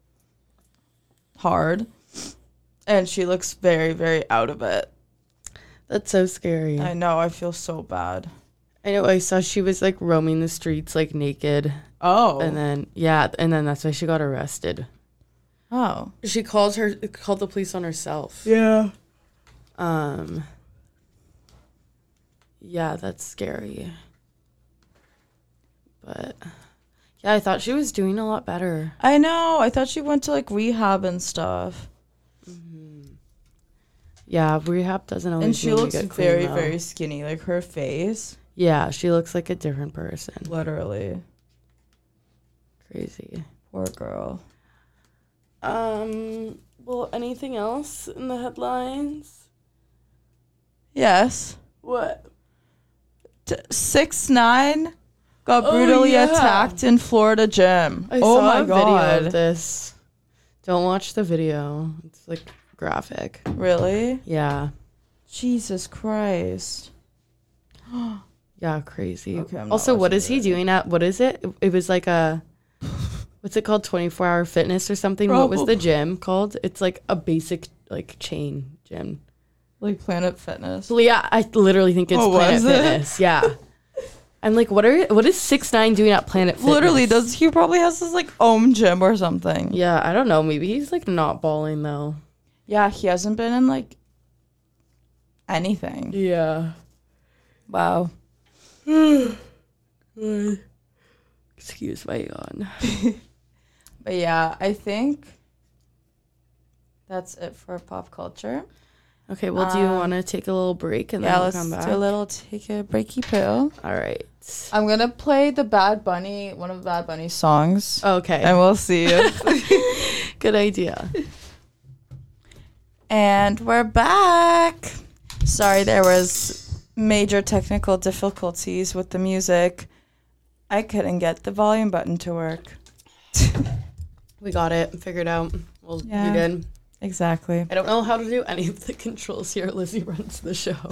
hard, and she looks very, very out of it. That's so scary. I know, I feel so bad. I know. I saw she was like roaming the streets like naked, Oh. and then that's why she got arrested. Oh. She called the police on herself. Yeah. Yeah, that's scary. But yeah, I thought she was doing a lot better. I know. I thought she went to like rehab and stuff. Yeah, rehab doesn't always. And she mean you looks get clean, very, though. very skinny. Like her face. Yeah, she looks like a different person. Literally. Crazy. Poor girl. Well, anything else in the headlines? Yes. What? 6ix9ine got Oh, brutally yeah. attacked in Florida gym. I Oh saw my a video god. of this. Don't watch the video. It's like graphic. Really? Yeah. Jesus Christ. Yeah, crazy. Okay, I'm not Also, what watching is he the video. doing at, what is it? It was like a, what's it called? 24-hour fitness or something? What was the gym called? It's like a basic, like, chain gym. Like Planet Fitness. So, yeah, I literally think it's Oh, Planet was it? Fitness. Yeah. I'm like, what is 6ix9ine doing at Planet Fitness? Literally, he probably has his like own gym or something. Yeah, I don't know. Maybe he's like not balling though. Yeah, he hasn't been in like anything. Yeah. Wow. Excuse my yawn. But yeah, I think that's it for pop culture. Okay, well, do you want to take a little break and then Yeah, we'll let's come back? do a little take a breaky pill. All right. I'm gonna play one of Bad Bunny's songs, Okay. and we'll see if. Good idea. And we're back. Sorry, there was major technical difficulties with the music. I couldn't get the volume button to work. We got it figured out. Well, Yeah. you did. Exactly. I don't know how to do any of the controls here. Lizzie runs the show.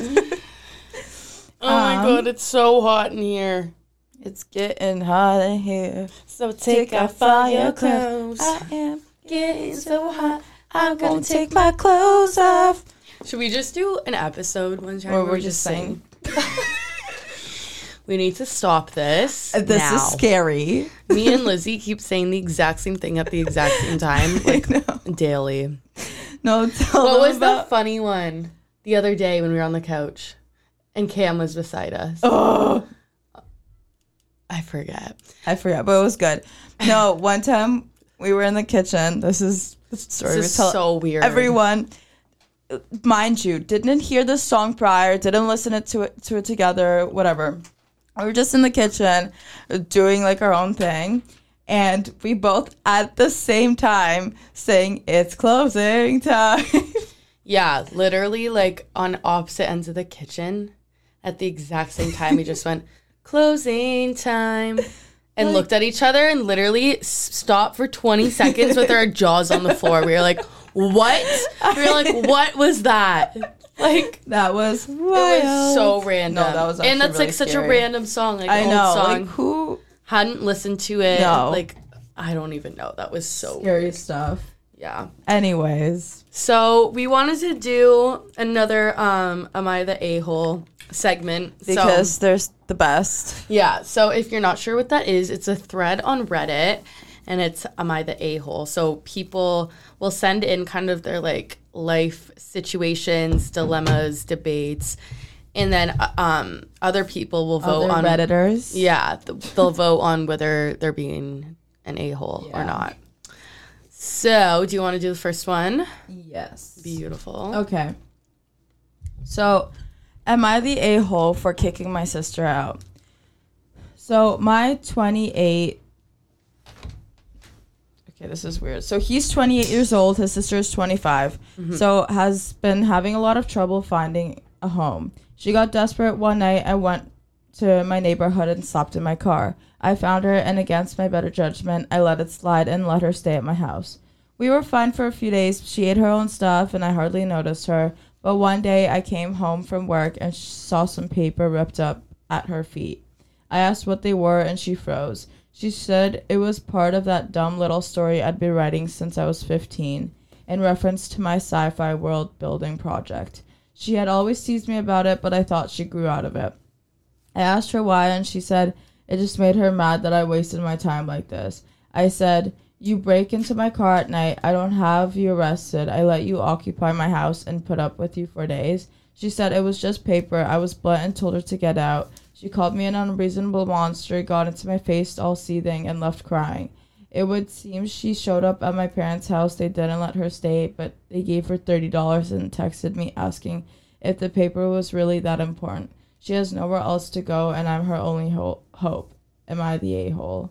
Oh my god, it's so hot in here. It's getting hot in here. So take off all your clothes. I am Getting so hot. I'm gonna take my clothes off. Should we just do an episode one time Or where we're we just sing? We need to stop this. This now. is scary. Me and Lizzie keep saying the exact same thing at the exact same time, like daily. No, tell What them was about- the funny one the other day when we were on the couch and Cam was beside us? Oh, I forget. I forgot, but it was good. No, one time we were in the kitchen. This is the story we This is tell so weird. everyone. Mind you, didn't hear this song prior, didn't listen to it together, whatever. We were just in the kitchen doing like our own thing, and we both at the same time saying it's closing time. Yeah, literally like on opposite ends of the kitchen at the exact same time. We just went closing time and looked at each other and literally stopped for 20 seconds with our jaws on the floor. We were like, what? We were like, what was that? Like, That was it was so random. No, that was and actually that's like really such scary. a random song. Like, I an know, old song. like who? Hadn't listened to it. No. Like, I don't even know. That was so Scary weird. stuff. Yeah. Anyways, So we wanted to do another Am I the A-hole segment. because So, there's the best. yeah. So if you're not sure what that is, it's a thread on Reddit and it's Am I the A-hole? So people will send in kind of their like life situations, dilemmas, debates. And then other people will vote Other on Redditors. Yeah, they'll vote on whether they're being an a-hole or Yeah. not. So, do you want to do the first one? Yes. Beautiful. Okay. So, am I the a-hole for kicking my sister out? So, my 28... Okay, this is weird. So, he's 28 years old. His sister is 25. So, has been having a lot of trouble finding a home. She got desperate one night and went to my neighborhood and stopped in my car. I found her, and against my better judgment, I let it slide and let her stay at my house. We were fine for a few days. She ate her own stuff, and I hardly noticed her. But one day, I came home from work and saw some paper ripped up at her feet. I asked what they were, and she froze. She said it was part of that dumb little story I'd been writing since I was 15, in reference to my sci-fi world building project. She had always teased me about it, but I thought she grew out of it. I asked her why, and she said it just made her mad that I wasted my time like this. I said, you break into my car at night. I don't have you arrested. I let you occupy my house and put up with you for days. She said it was just paper. I was blunt and told her to get out. She called me an unreasonable monster, got into my face all seething, and left crying. It would seem she showed up at my parents' house. They didn't let her stay, but they gave her $30 and texted me asking if the paper was really that important. She has nowhere else to go, and I'm her only hope. Am I the a-hole?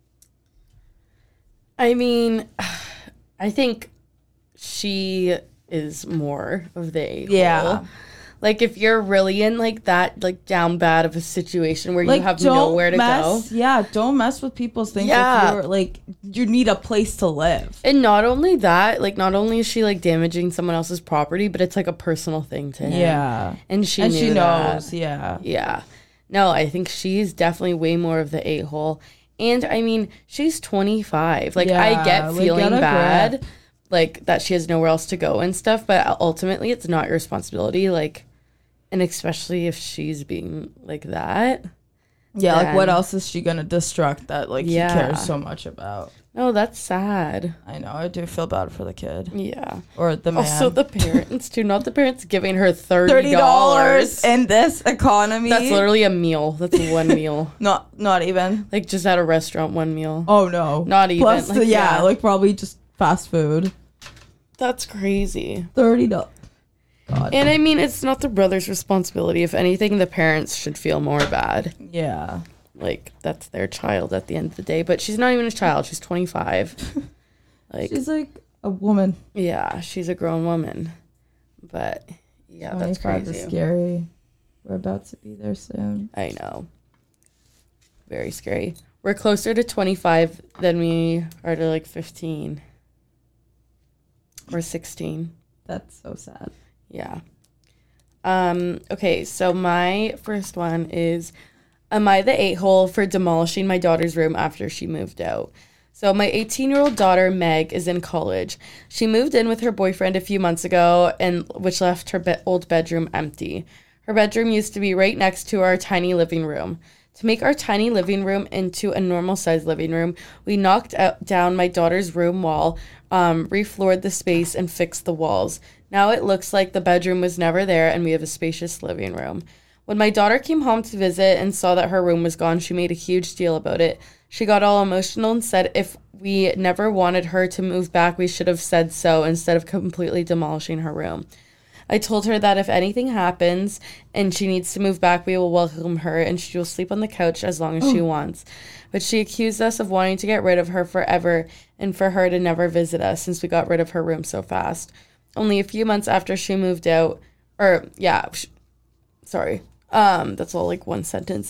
I mean, I think she is more of the a-hole. Yeah. Like, if you're really in, like, that, like, down bad of a situation where you have don't nowhere to mess, go. Yeah, don't mess with people's things. Yeah. If you're, like, you need a place to live. And not only that, like, not only is she, like, damaging someone else's property, but it's, like, a personal thing to him. Yeah. And she And knew she that. knows, yeah. Yeah. No, I think she's definitely way more of the a-hole. And, I mean, she's 25. Like, I Yeah, get like, feeling get a bad, grip. like, that she has nowhere else to go and stuff, but ultimately it's not your responsibility, like, and especially if she's being like that. Yeah, like, what then- else is she going to destruct that, like, Yeah. he cares so much about? No, that's sad. I know, I do feel bad for the kid. Yeah. Or the man. Also, the parents, too. Not the parents giving her $30. $30 in this economy. That's literally a meal. That's one meal. Not even. Like, just at a restaurant, one meal. Oh, no. Not even. Plus, like, yeah, like, probably just fast food. That's crazy. $30. God. And I mean, it's not the brother's responsibility. If anything, the parents should feel more bad. Yeah. Like, that's their child at the end of the day. But she's not even a child. She's 25. Like, She's like a woman. yeah, she's a grown woman. But, yeah, that's 25 crazy. is scary. We're about to be there soon. I know. Very scary. We're closer to 25 than we are to, like, 15. Or 16. That's so sad. Yeah. Okay, so my first one is, am I the a-hole for demolishing my daughter's room after she moved out? So my 18-year-old daughter, Meg, is in college. She moved in with her boyfriend a few months ago, which left her old bedroom empty. Her bedroom used to be right next to our tiny living room. To make our tiny living room into a normal-sized living room, we knocked down my daughter's room wall, refloored the space, and fixed the walls. Now it looks like the bedroom was never there, and we have a spacious living room. When my daughter came home to visit and saw that her room was gone, she made a huge deal about it. She got all emotional and said if we never wanted her to move back, we should have said so instead of completely demolishing her room. I told her that if anything happens and she needs to move back, we will welcome her and she will sleep on the couch as long as she wants. But she accused us of wanting to get rid of her forever and for her to never visit us since we got rid of her room so fast. Only a few months after she moved out, that's all like one sentence.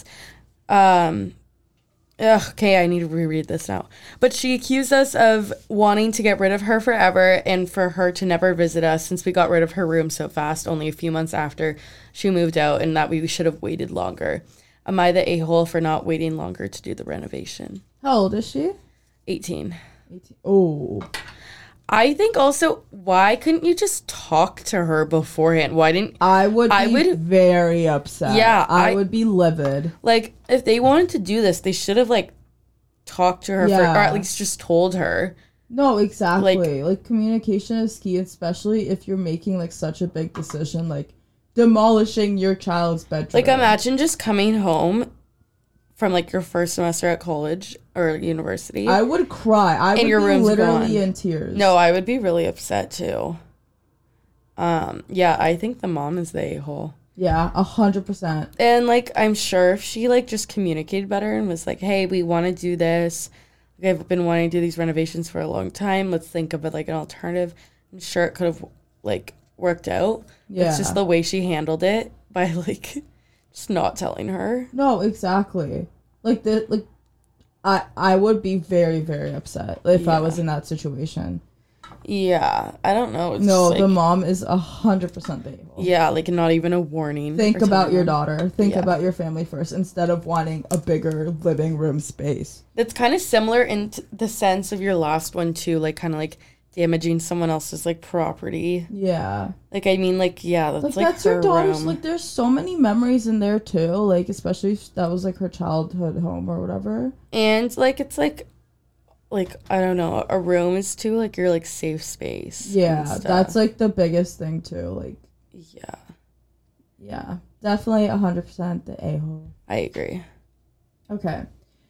Okay, I need to reread this now. But she accused us of wanting to get rid of her forever and for her to never visit us since we got rid of her room so fast only a few months after she moved out and that we should have waited longer. Am I the a-hole for not waiting longer to do the renovation? How old is she? 18. 18. Oh. I think also, why couldn't you just talk to her beforehand? Why didn't... I would be very upset. Yeah, I would be livid. Like, if they wanted to do this, they should have, like, talked to her or at least just told her. No, exactly. Like, communication is key, especially if you're making, like, such a big decision, like, demolishing your child's bedroom. Like, imagine just coming home from, like, your first semester at college or university. I would cry. I would your be room's literally gone. in tears. No, I would be really upset, too. Yeah, I think the mom is the a-hole. Yeah, 100%. And, like, I'm sure if she, like, just communicated better and was like, hey, we want to do this. Like, I've been wanting to do these renovations for a long time. Let's think of it, like, an alternative. I'm sure it could have, like, worked out. Yeah. It's just the way she handled it by, like, just not telling her. No, exactly. I would be very, very upset if I was in that situation. Yeah, I don't know. It's No, just, the like, mom is 100% the a-hole. yeah, like, not even a warning. Think or about your something. daughter. Think Yeah. about your family first instead of wanting a bigger living room space. That's kind of similar in the sense of your last one, too. Like, kind of, like, damaging someone else's, like, property. Yeah. Like, I mean, like, yeah, that's, like, that's her your daughter's, room. like, there's so many memories in there, too. Like, especially if that was, like, her childhood home or whatever. And, like, it's, like, I don't know, a room is, too, like, your, like, safe space. Yeah, and stuff. that's, like, the biggest thing, too. Like, yeah. Definitely 100% the a-hole. I agree. Okay.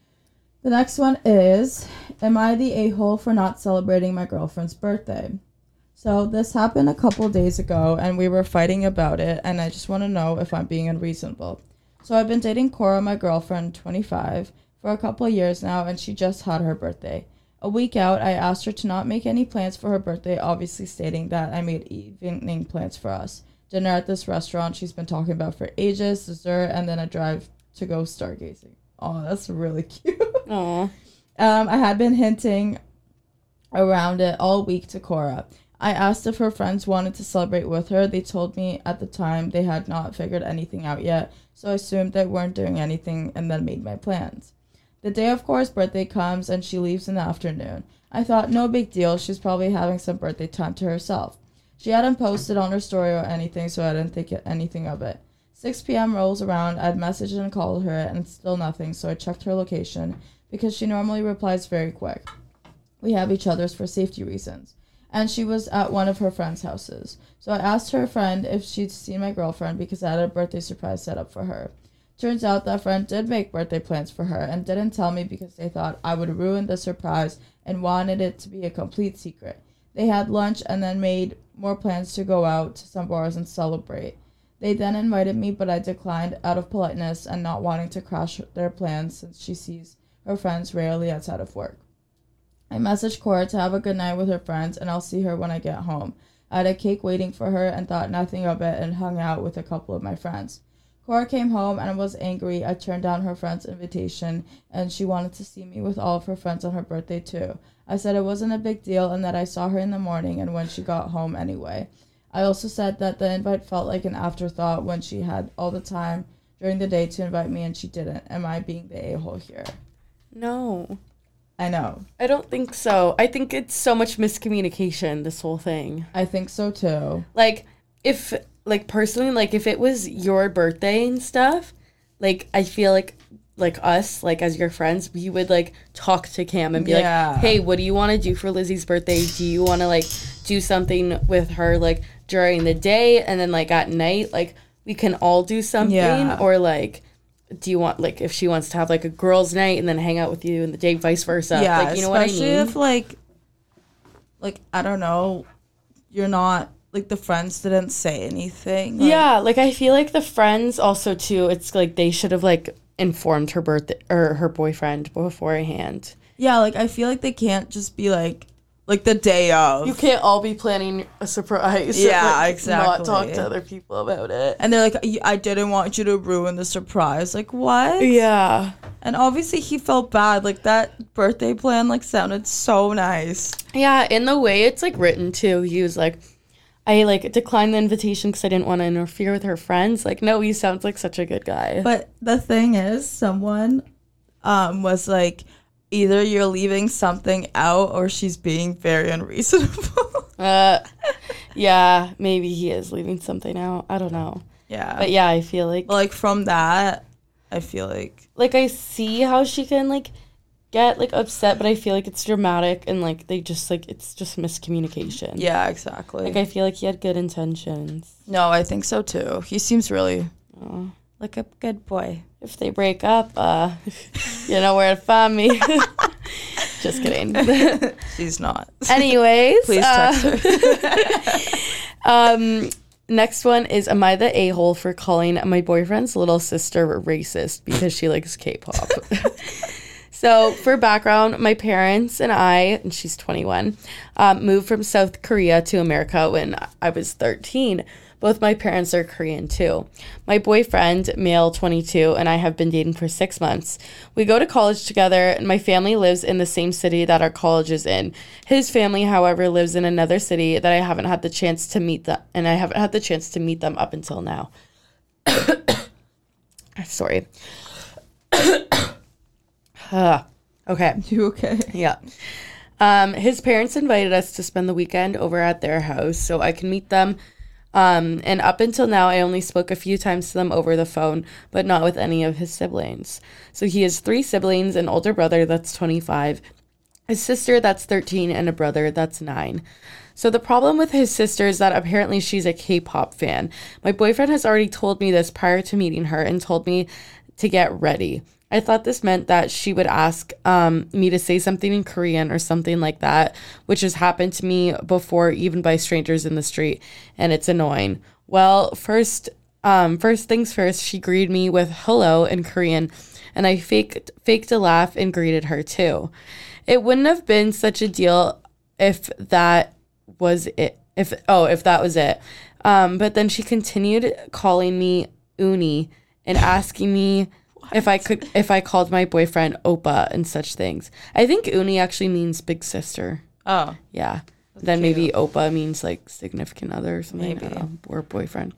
The next one is, am I the a-hole for not celebrating my girlfriend's birthday? So this happened a couple days ago, and we were fighting about it, and I just want to know if I'm being unreasonable. So I've been dating Cora, my girlfriend, 25, for a couple of years now, and she just had her birthday. A week out, I asked her to not make any plans for her birthday, obviously stating that I made evening plans for us. Dinner at this restaurant she's been talking about for ages, dessert, and then a drive to go stargazing. Oh, that's really cute. Aw. I had been hinting around it all week to Cora. I asked if her friends wanted to celebrate with her. They told me at the time they had not figured anything out yet, so I assumed they weren't doing anything and then made my plans. The day of Cora's birthday comes and she leaves in the afternoon. I thought, no big deal, she's probably having some birthday time to herself. She hadn't posted on her story or anything, so I didn't think anything of it. 6 p.m. rolls around, I'd messaged and called her, and still nothing, so I checked her location, because she normally replies very quick. We have each other's for safety reasons. And she was at one of her friend's houses. So I asked her friend if she'd seen my girlfriend, because I had a birthday surprise set up for her. Turns out that friend did make birthday plans for her, and didn't tell me because they thought I would ruin the surprise and wanted it to be a complete secret. They had lunch and then made more plans to go out to some bars and celebrate. They then invited me, but I declined out of politeness and not wanting to crash their plans since she sees her friends rarely outside of work. I messaged Cora to have a good night with her friends, and I'll see her when I get home. I had a cake waiting for her and thought nothing of it and hung out with a couple of my friends. Cora came home and was angry. I turned down her friend's invitation, and she wanted to see me with all of her friends on her birthday too. I said it wasn't a big deal and that I saw her in the morning and when she got home anyway. I also said that the invite felt like an afterthought when she had all the time during the day to invite me and she didn't. Am I being the a-hole here? No. I know. I don't think so. I think it's so much miscommunication, this whole thing. I think so too. Like, if, like, personally, like, if it was your birthday and stuff, like, I feel like us, like, as your friends, we would, like, talk to Cam and be like, hey, what do you want to do for Lizzie's birthday? Do you want to, like, do something with her, like, during the day and then, like, at night? Like, we can all do something. Yeah. Or, like, do you want, like, if she wants to have, like, a girls' night and then hang out with you in the day, vice versa. Yeah, like, you know what I mean? especially if, like, I don't know, you're not, like, the friends didn't say anything. Like, Yeah, like, I feel like the friends also, too, it's, like, they should have, like, informed her birthday or her boyfriend beforehand. Yeah, like, I feel like they can't just be, like the day of. You can't all be planning a surprise. Yeah, and, like, exactly. Not talk to other people about it. And they're like, I didn't want you to ruin the surprise. Like, what? Yeah. And obviously he felt bad. Like, that birthday plan, like, sounded so nice. Yeah, in the way it's, like, written, too. He was like, I, like, declined the invitation because I didn't want to interfere with her friends. Like, no, he sounds like such a good guy. But the thing is, someone was like, either you're leaving something out or she's being very unreasonable. Yeah, maybe he is leaving something out. I don't know. Yeah. But, yeah, I feel like... Like, from that, I feel like... Like, I see how she can, like, get like upset, but I feel like it's dramatic and like they just like it's just miscommunication. Yeah, exactly. Like I feel like he had good intentions. No, I think so too. He seems really Oh. like a good boy. If they break up, you know where to find me. Just kidding. She's not. Anyways, Please text her. Next one is, am I the a-hole for calling my boyfriend's little sister racist because she likes K-pop? So for background, my parents and I, and she's 21, moved from South Korea to America when I was 13. Both my parents are Korean too. My boyfriend, male 22, and I have been dating for 6 months. We go to college together, and my family lives in the same city that our college is in. His family, however, lives in another city that I haven't had the chance to meet them, and I haven't had the chance to meet them up until now. Sorry. Okay. You okay? Yeah. His parents invited us to spend the weekend over at their house so I can meet them. And up until now, I only spoke a few times to them over the phone, but not with any of his siblings. So he has 3 siblings, an older brother that's 25, a sister that's 13, and a brother that's 9. So the problem with his sister is that apparently she's a K-pop fan. My boyfriend has already told me this prior to meeting her and told me to get ready. I thought this meant that she would ask me to say something in Korean or something like that, which has happened to me before, even by strangers in the street, and it's annoying. Well, first things first, she greeted me with hello in Korean, and I faked a laugh and greeted her too. It wouldn't have been such a deal if that was it. If that was it. But then she continued calling me Uni and asking me if I called my boyfriend Oppa and such things. I think Uni actually means big sister. Oh. Yeah. Then cute. maybe Oppa means like significant other or something. Maybe. I don't know, or boyfriend.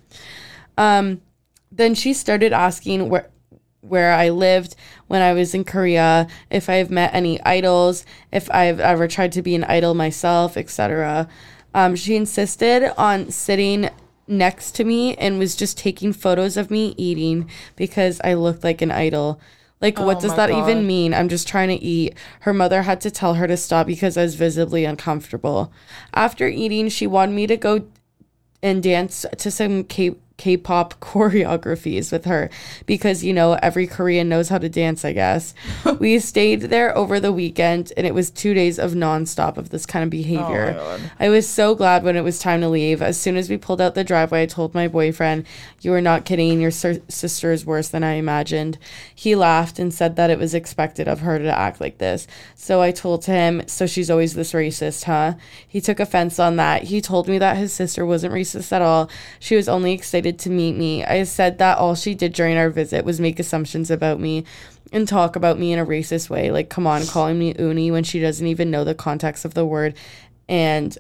Then she started asking where I lived when I was in Korea, if I've met any idols, if I've ever tried to be an idol myself, etc. She insisted on sitting next to me and was just taking photos of me eating because I looked like an idol. Like, what does that even mean? I'm just trying to eat. Her mother had to tell her to stop because I was visibly uncomfortable. After eating, she wanted me to go and dance to some K-pop choreographies with her because, you know, every Korean knows how to dance, I guess. We stayed there over the weekend, and it was 2 days of nonstop of this kind of behavior. Oh my God. I was so glad when it was time to leave. As soon as we pulled out the driveway, I told my boyfriend, "You are not kidding. Your sister is worse than I imagined." He laughed and said that it was expected of her to act like this. So I told him, "So she's always this racist, huh?" He took offense on that. He told me that his sister wasn't racist at all. She was only excited to meet me. I said that all she did during our visit was make assumptions about me and talk about me in a racist way. Like, come on, calling me Uni when she doesn't even know the context of the word. And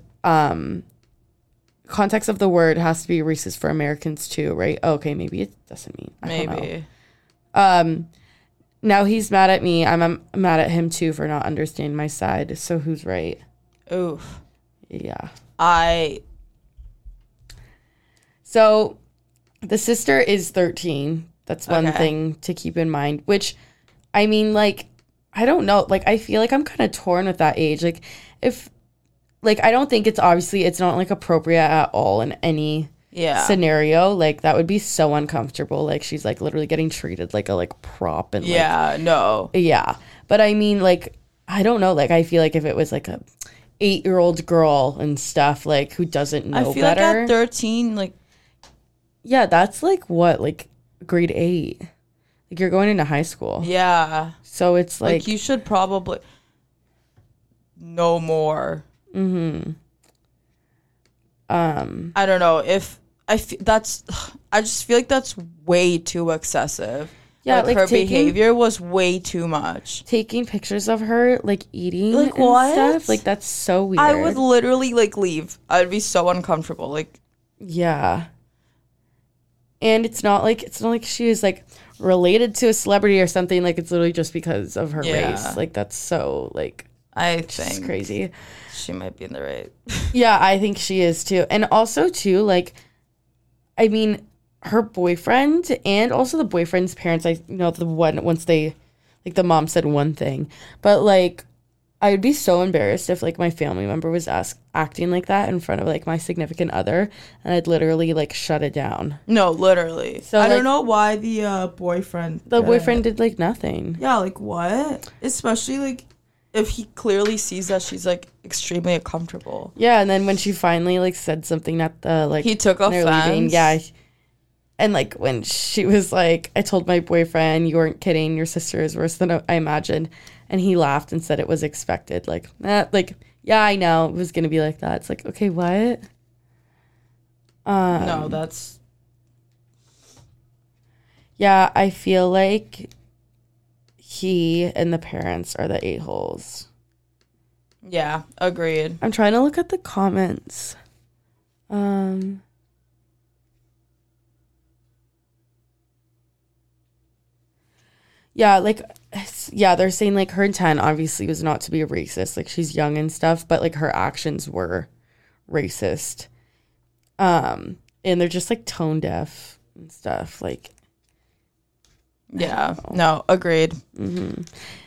context of the word has to be racist for Americans too, right? Okay, maybe it doesn't mean. I don't know. Now he's mad at me. I'm mad at him too for not understanding my side. So who's right? Oof. Yeah. So the sister is 13. That's one thing to keep in mind, which, I mean, like, I don't know. Like, I feel like I'm kind of torn with that age. Like, if, like, I don't think it's not, like, appropriate at all in any scenario. Like, that would be so uncomfortable. Like, she's, like, literally getting treated like a, like, prop. And, no. Yeah. But, I mean, like, I don't know. Like, I feel like if it was, like, a 8-year-old girl and stuff, like, who doesn't know better. I feel like at 13, like. Yeah, that's like what, like grade 8. Like you're going into high school. Yeah. So it's like you should probably know more. Mm-hmm. I don't know if I just feel like that's way too excessive. Yeah, like her behavior was way too much. Taking pictures of her like eating like and what? Stuff, like that's so weird. I would literally like leave. I'd be so uncomfortable. Like yeah. And it's not like she is like related to a celebrity or something. Like it's literally just because of her race. Like that's so like I think crazy. She might be in the right. Yeah, I think she is too. And also too, like, I mean, her boyfriend and also the boyfriend's parents. I know the one once they like the mom said one thing, but like I would be so embarrassed if like my family member was acting like that in front of like my significant other, and I'd literally like shut it down. No, literally. So I like, don't know why the boyfriend. the boyfriend did like nothing. Yeah, like what? Especially like If he clearly sees that she's like extremely uncomfortable. Yeah, and then when she finally like said something at the like He took when they were leaving, offense. yeah. And like when she was like, I told my boyfriend, you weren't kidding, your sister is worse than I imagined. And he laughed and said it was expected. Like, yeah, I know it was gonna be like that. It's like, okay, what? No, that's Yeah, I feel like he and the parents are the a-holes. yeah, agreed. I'm trying to look at the comments. Yeah, like, yeah, they're saying, like, her intent obviously was not to be a racist. Like, she's young and stuff, but, like, her actions were racist. And they're just, like, tone deaf and stuff. Like, Yeah, no, agreed. and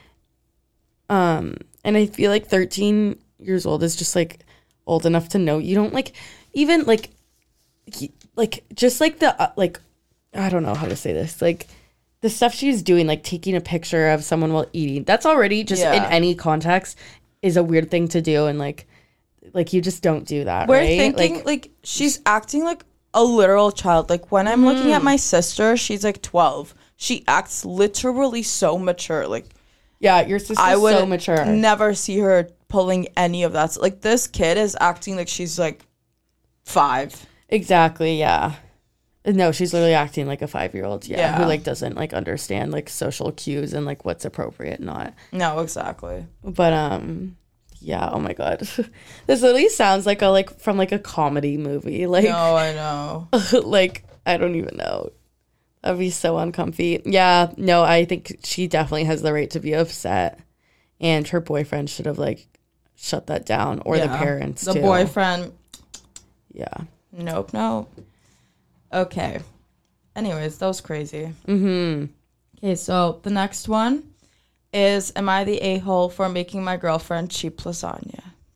I feel like 13 years old is just, like, old enough to know you don't, like, even, like, just, like, the, like, I don't know how to say this, like, the stuff she's doing, like taking a picture of someone while eating, that's already just in any context is a weird thing to do. And like you just don't do that. We're right? thinking like she's acting like a literal child. Like when I'm looking at my sister, she's like 12. She acts literally so mature. Like yeah, your sister's I would so mature. never see her pulling any of that. Like this kid is acting like she's like 5. Exactly. Yeah. No, she's literally acting like a 5-year-old. Yeah. Who like doesn't like understand like social cues and like what's appropriate and not. No, exactly. But yeah, oh my god. This literally sounds like from a comedy movie. Like No, I know. like I don't even know. That'd be so uncomfy. Yeah, no, I think she definitely has the right to be upset. And her boyfriend should have like shut that down. Or the parents The too. boyfriend. Yeah. Nope. Okay. Anyways, that was crazy. Okay, so the next one Is am I the a-hole for making my girlfriend cheap lasagna?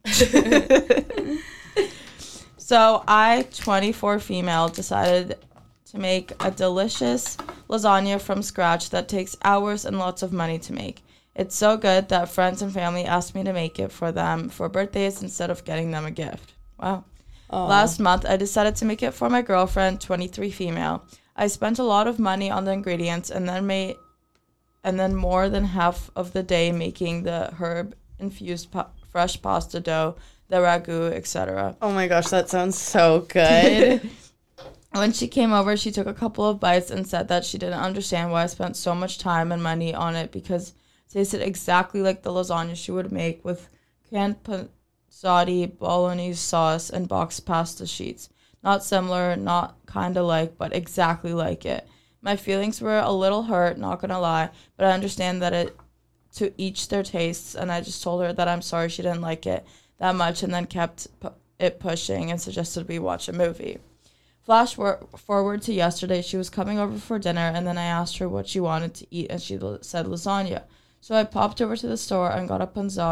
So I, 24 female, decided to make a delicious lasagna from scratch that takes hours and lots of money to make. It's so good that friends and family asked me to make it for them for birthdays instead of getting them a gift. Wow. Last month, I decided to make it for my girlfriend, 23 female. I spent a lot of money on the ingredients and then more than half of the day making the herb-infused fresh pasta dough, the ragu, etc. Oh my gosh, that sounds so good. When she came over, she took a couple of bites and said that she didn't understand why I spent so much time and money on it because it tasted exactly like the lasagna she would make with canned Saudi bolognese sauce and boxed pasta sheets. Not similar, not kind of like, but exactly like it. My feelings were a little hurt, not gonna lie, but I understand that it to each their tastes, and I just told her that I'm sorry she didn't like it that much, and then kept it pushing and suggested we watch a movie. Flash forward to yesterday, she was coming over for dinner, and then I asked her what she wanted to eat, and she said lasagna. So I popped over to the store and got a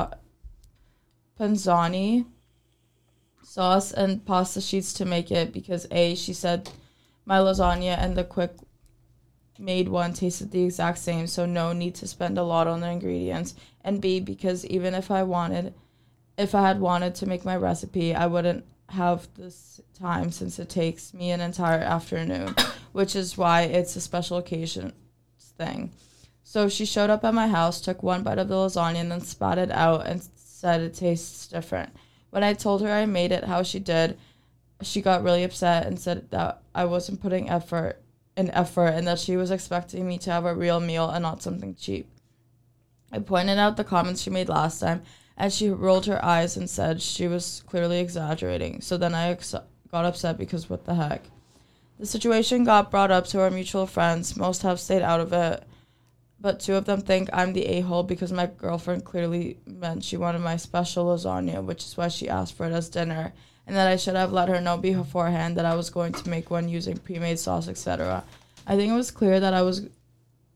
panzani sauce and pasta sheets to make it because A, she said my lasagna and the quick made one tasted the exact same, so no need to spend a lot on the ingredients, and B, because even if I had wanted to make my recipe, I wouldn't have this time since it takes me an entire afternoon, which is why it's a special occasion thing. So she showed up at my house, took one bite of the lasagna, and then spat it out and said it tastes different. When I told her I made it how she did, she got really upset and said that I wasn't putting effort and that she was expecting me to have a real meal and not something cheap. I pointed out the comments she made last time, and she rolled her eyes and said she was clearly exaggerating. So then I got upset because what the heck. The situation got brought up to our mutual friends. Most have stayed out of it, but 2 of them think I'm the a-hole because my girlfriend clearly meant she wanted my special lasagna, which is why she asked for it as dinner, and that I should have let her know beforehand that I was going to make one using pre-made sauce, etc. I think it was clear that I was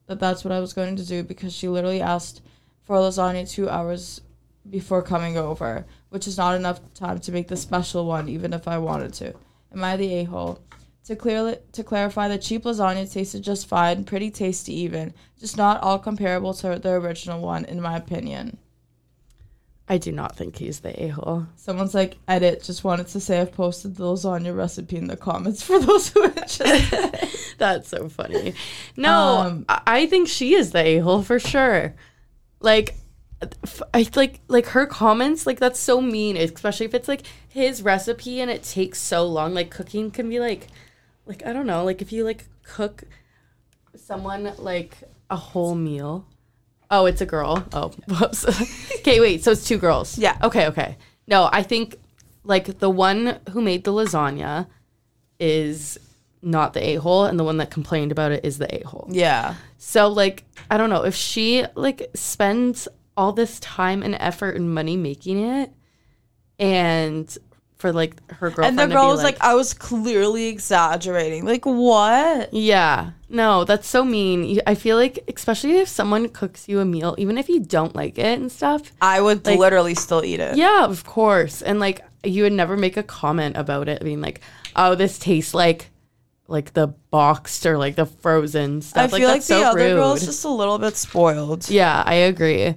that that's what I was going to do because she literally asked for lasagna 2 hours before coming over, which is not enough time to make the special one, even if I wanted to. Am I the a-hole? To clarify, the cheap lasagna tasted just fine, pretty tasty even, just not all comparable to the original one, in my opinion. I do not think he's the a-hole. Someone's like, edit, just wanted to say I've posted the lasagna recipe in the comments for those who are interested. That's so funny. No, I think she is the a-hole for sure. Like, I like her comments, like, that's so mean, especially if it's like his recipe and it takes so long. Like, cooking can be like I don't know, like if you like cook someone like a whole meal. Oh, it's a girl. Oh, whoops. Okay, wait, so it's 2 girls. Yeah. Okay. No, I think like the one who made the lasagna is not the a-hole, and the one that complained about it is the a-hole. Yeah. So like, I don't know, if she like spends all this time and effort and money making it, and for like her girlfriend, and the girl to be was like, I was clearly exaggerating. Like, what? Yeah, no, that's so mean. I feel like, especially if someone cooks you a meal, even if you don't like it and stuff, I would like, literally still eat it. Yeah, of course. And like, you would never make a comment about it being like, oh, this tastes like the boxed or like the frozen stuff. I feel like that's the so other rude. girl is just a little bit spoiled. Yeah, I agree.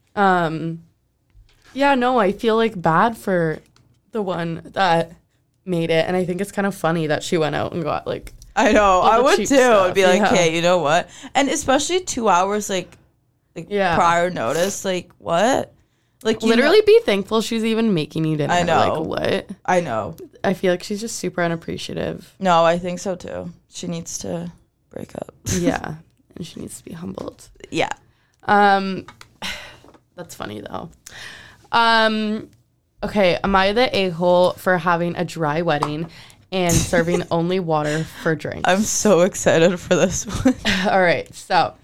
Yeah, no, I feel like bad for the one that made it, and I think it's kind of funny that she went out and got like, I know, I would too. Stuff. I'd be like, Yeah. hey, you know what? And especially 2 hours like Yeah. prior notice, like what? Like, you literally be thankful she's even making you dinner. I know. Like, what? I know. I feel like she's just super unappreciative. No, I think so too. She needs to break up. Yeah, and she needs to be humbled. Yeah. That's funny though. Okay, am I the a-hole for having a dry wedding and serving only water for drinks? I'm so excited for this one. All right, so,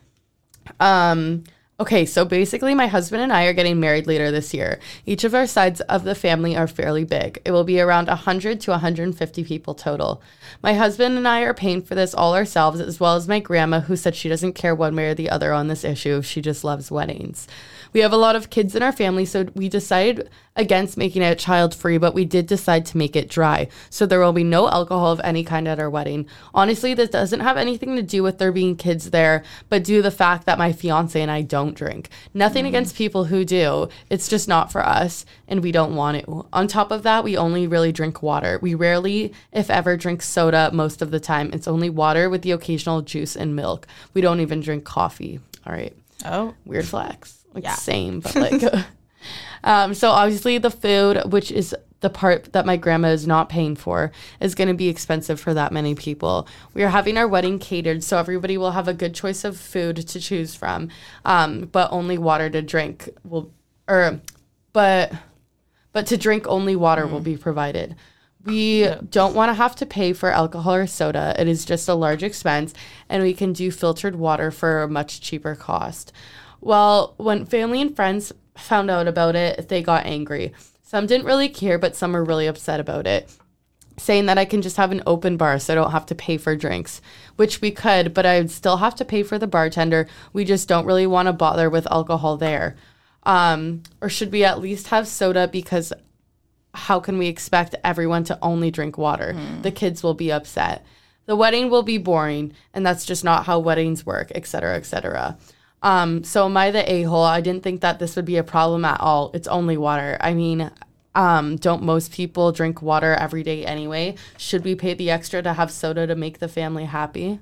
okay, so basically my husband and I are getting married later this year. Each of our sides of the family are fairly big. It will be around 100 to 150 people total. My husband and I are paying for this all ourselves, as well as my grandma, who said she doesn't care one way or the other on this issue. She just loves weddings. We have a lot of kids in our family, so we decided against making it child-free, but we did decide to make it dry. So there will be no alcohol of any kind at our wedding. Honestly, this doesn't have anything to do with there being kids there, but due to the fact that my fiance and I don't drink. Nothing against people who do. It's just not for us, and we don't want to. On top of that, we only really drink water. We rarely, if ever, drink soda most of the time. It's only water with the occasional juice and milk. We don't even drink coffee. All right. Oh. Weird flex. Like, Yeah. same, but like, so obviously the food, which is the part that my grandma is not paying for, is going to be expensive for that many people. We are having our wedding catered, so everybody will have a good choice of food to choose from, but only water to drink but to drink only water will be provided. We don't want to have to pay for alcohol or soda. It is just a large expense, and we can do filtered water for a much cheaper cost. Well, when family and friends found out about it, they got angry. Some didn't really care, but some were really upset about it, saying that I can just have an open bar so I don't have to pay for drinks, which we could, but I would still have to pay for the bartender. We just don't really want to bother with alcohol there. Or should we at least have soda, because how can we expect everyone to only drink water? The kids will be upset. The wedding will be boring, and that's just not how weddings work, etc., etc. So am I the a-hole? I didn't think that this would be a problem at all. It's only water. I mean, don't most people drink water every day anyway? Should we pay the extra to have soda to make the family happy?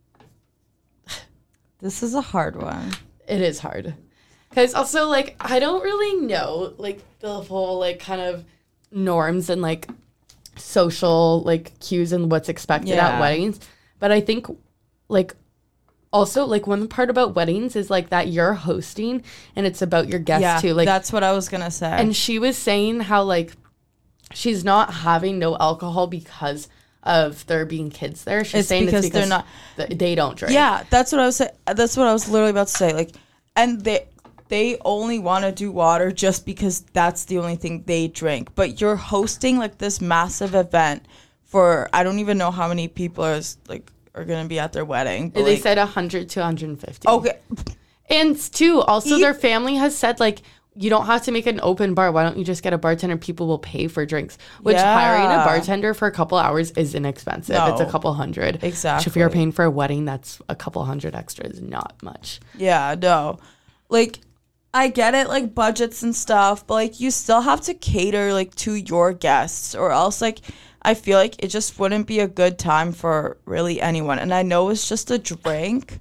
This is a hard one. It is hard. Because also, like, I don't really know, like, the whole, like, kind of norms and, like, social, like, cues and what's expected at weddings. But I think, like, also, like, one part about weddings is, like, that you're hosting and it's about your guests, too. Like, that's what I was going to say. and she was saying how, like, she's not having no alcohol because of there being kids there. She's saying it's because they're not. they don't drink. Yeah, that's what I was saying. That's what I was literally about to say. Like, and they only want to do water just because that's the only thing they drink. But you're hosting, like, this massive event for, I don't even know how many people is, like, are gonna be at their wedding. But, They like, said 100 to 150. okay, And too, also their family has said like, you don't have to make an open bar. Why don't you just get a bartender? People will pay for drinks. Which hiring a bartender for a couple hours is inexpensive. No. It's a couple hundred. Exactly. If you're paying for a wedding, that's a couple hundred extra is not much. yeah, no, like I get it, like budgets and stuff, but like you still have to cater like to your guests, or else like I feel like it just wouldn't be a good time for really anyone. And I know it's just a drink,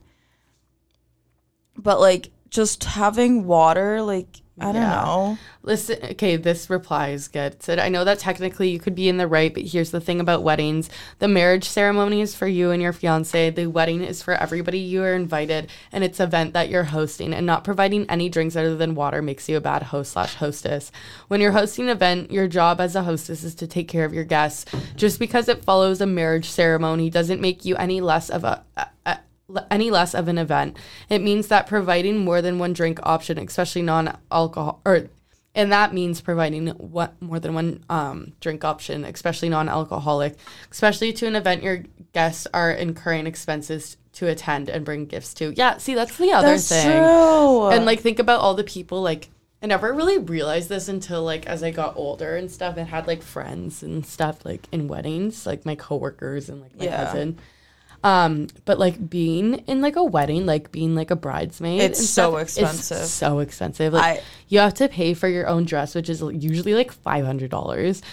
but like just having water, like I don't know. Listen, okay, this reply is good. It said, I know that technically you could be in the right, but here's the thing about weddings. The marriage ceremony is for you and your fiance. The wedding is for everybody you are invited, and it's an event that you're hosting, and not providing any drinks other than water makes you a bad host/hostess. When you're hosting an event, your job as a hostess is to take care of your guests. Just because it follows a marriage ceremony doesn't make you any less of an event. It means that providing more than one drink option, especially non-alcohol, and that means providing more than one drink option, especially non-alcoholic, especially to an event your guests are incurring expenses to attend and bring gifts to. Yeah, see, that's the other thing. True. And like think about all the people, like I never really realized this until like as I got older and stuff and had like friends and stuff like in weddings, like my coworkers and like my cousin. But like being in like a wedding, like being like a bridesmaid, It's and so stuff, expensive. It's so expensive. Like you have to pay for your own dress, which is usually like $500.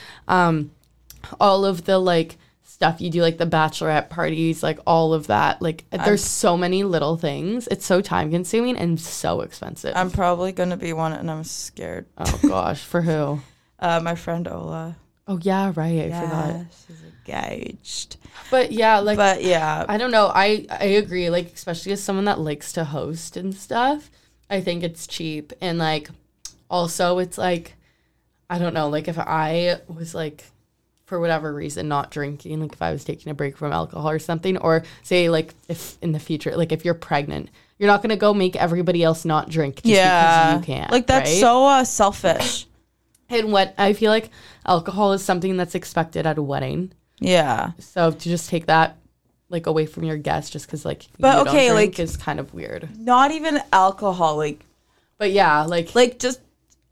All of the like stuff you do, like the bachelorette parties, like all of that. Like there's so many little things. It's so time consuming and so expensive. I'm probably gonna be one, and I'm scared. Oh gosh, for who? My friend Ola. Oh yeah, right. I forgot. She's engaged. But yeah, like But yeah, I don't know. I agree. Like, especially as someone that likes to host and stuff, I think it's cheap. And like, also it's like, I don't know, like if I was like, for whatever reason, not drinking, like if I was taking a break from alcohol or something, or say like if in the future, like if you're pregnant, you're not going to go make everybody else not drink just because you can't. Like that's right? so selfish. And what I feel like alcohol is something that's expected at a wedding. Yeah. So to just take that like away from your guests just because like But you okay, don't drink like is kind of weird. not even alcohol, like But like just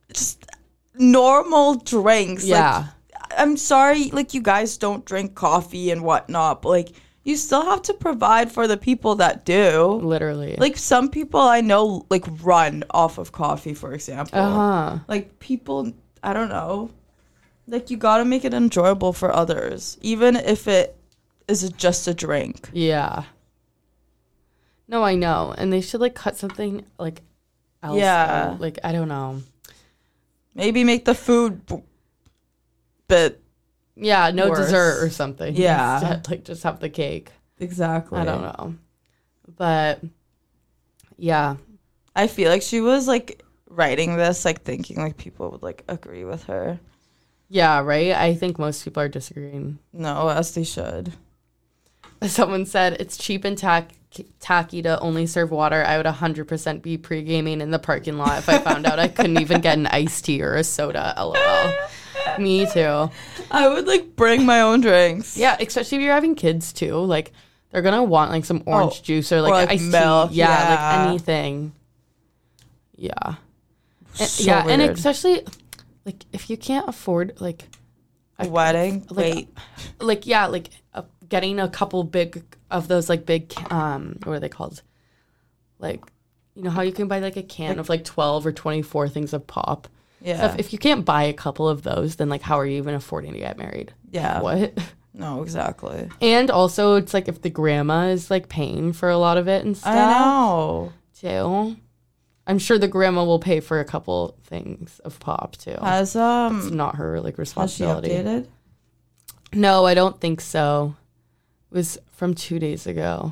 normal drinks. yeah. Like, I'm sorry, like you guys don't drink coffee and whatnot, but like you still have to provide for the people that do. Literally. Like some people I know like run off of coffee, for example. Like people, I don't know. Like you gotta make it enjoyable for others, even if it is just a drink. Yeah. No, I know. And they should like cut something like else Yeah. out. Like I don't know. Maybe make the food bit. Yeah, no Worse. dessert or something. Yeah. Instead, like just have the cake. Exactly. I don't know. But yeah. I feel like she was like writing this, like thinking like people would like agree with her. Yeah, right? I think most people are disagreeing. No, as they should. Someone said it's cheap and tacky to only serve water. I would 100% be pre-gaming in the parking lot if I found out I couldn't even get an iced tea or a soda. LOL. Me too. I would like bring my own drinks. Yeah, especially if you're having kids too. Like they're gonna want like some orange juice or like iced milk. tea. Yeah, like anything. Yeah. So and weird. especially like if you can't afford like A wedding. like, getting a couple big of those like big what are they called? Like you know how you can buy like a can of like 12 or 24 things of pop. Yeah. So if you can't buy a couple of those, then like how are you even affording to get married? Yeah. What? No, exactly. And also it's like if the grandma is like paying for a lot of it and stuff. I know. Too. I'm sure the grandma will pay for a couple things of pop too. Has It's not her like has she responsibility. updated? No, I don't think so. It was from 2 days ago.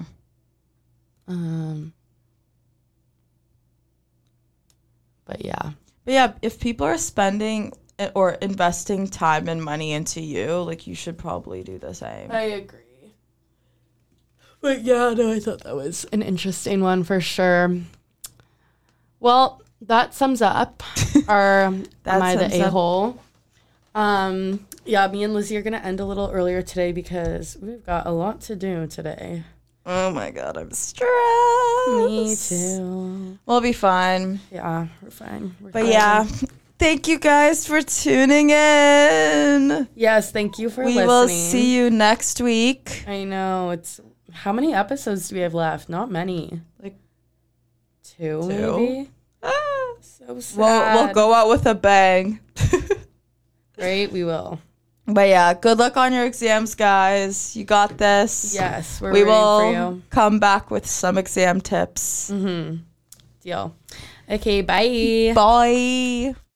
But yeah. But yeah, if people are spending or investing time and money into you, like you should probably do the same. I agree. But yeah, no, I thought that was an interesting one for sure. Well, that sums up our Am I the sums up- A-hole? Yeah, me and Lizzie are gonna end a little earlier today because we've got a lot to do today. Oh my god, I'm stressed. Me too. We'll be fine. Yeah, we're fine. But yeah, thank you guys for tuning in. Yes, thank you for listening. We will see you next week. I know. It's how many episodes do we have left? Not many. Like two. Maybe. Ah. So sad. We'll go out with a bang. Right? We will. But yeah, good luck on your exams, guys. You got this. Yes, we rooting will for you. Come back with some exam tips. Deal. Okay, bye. Bye.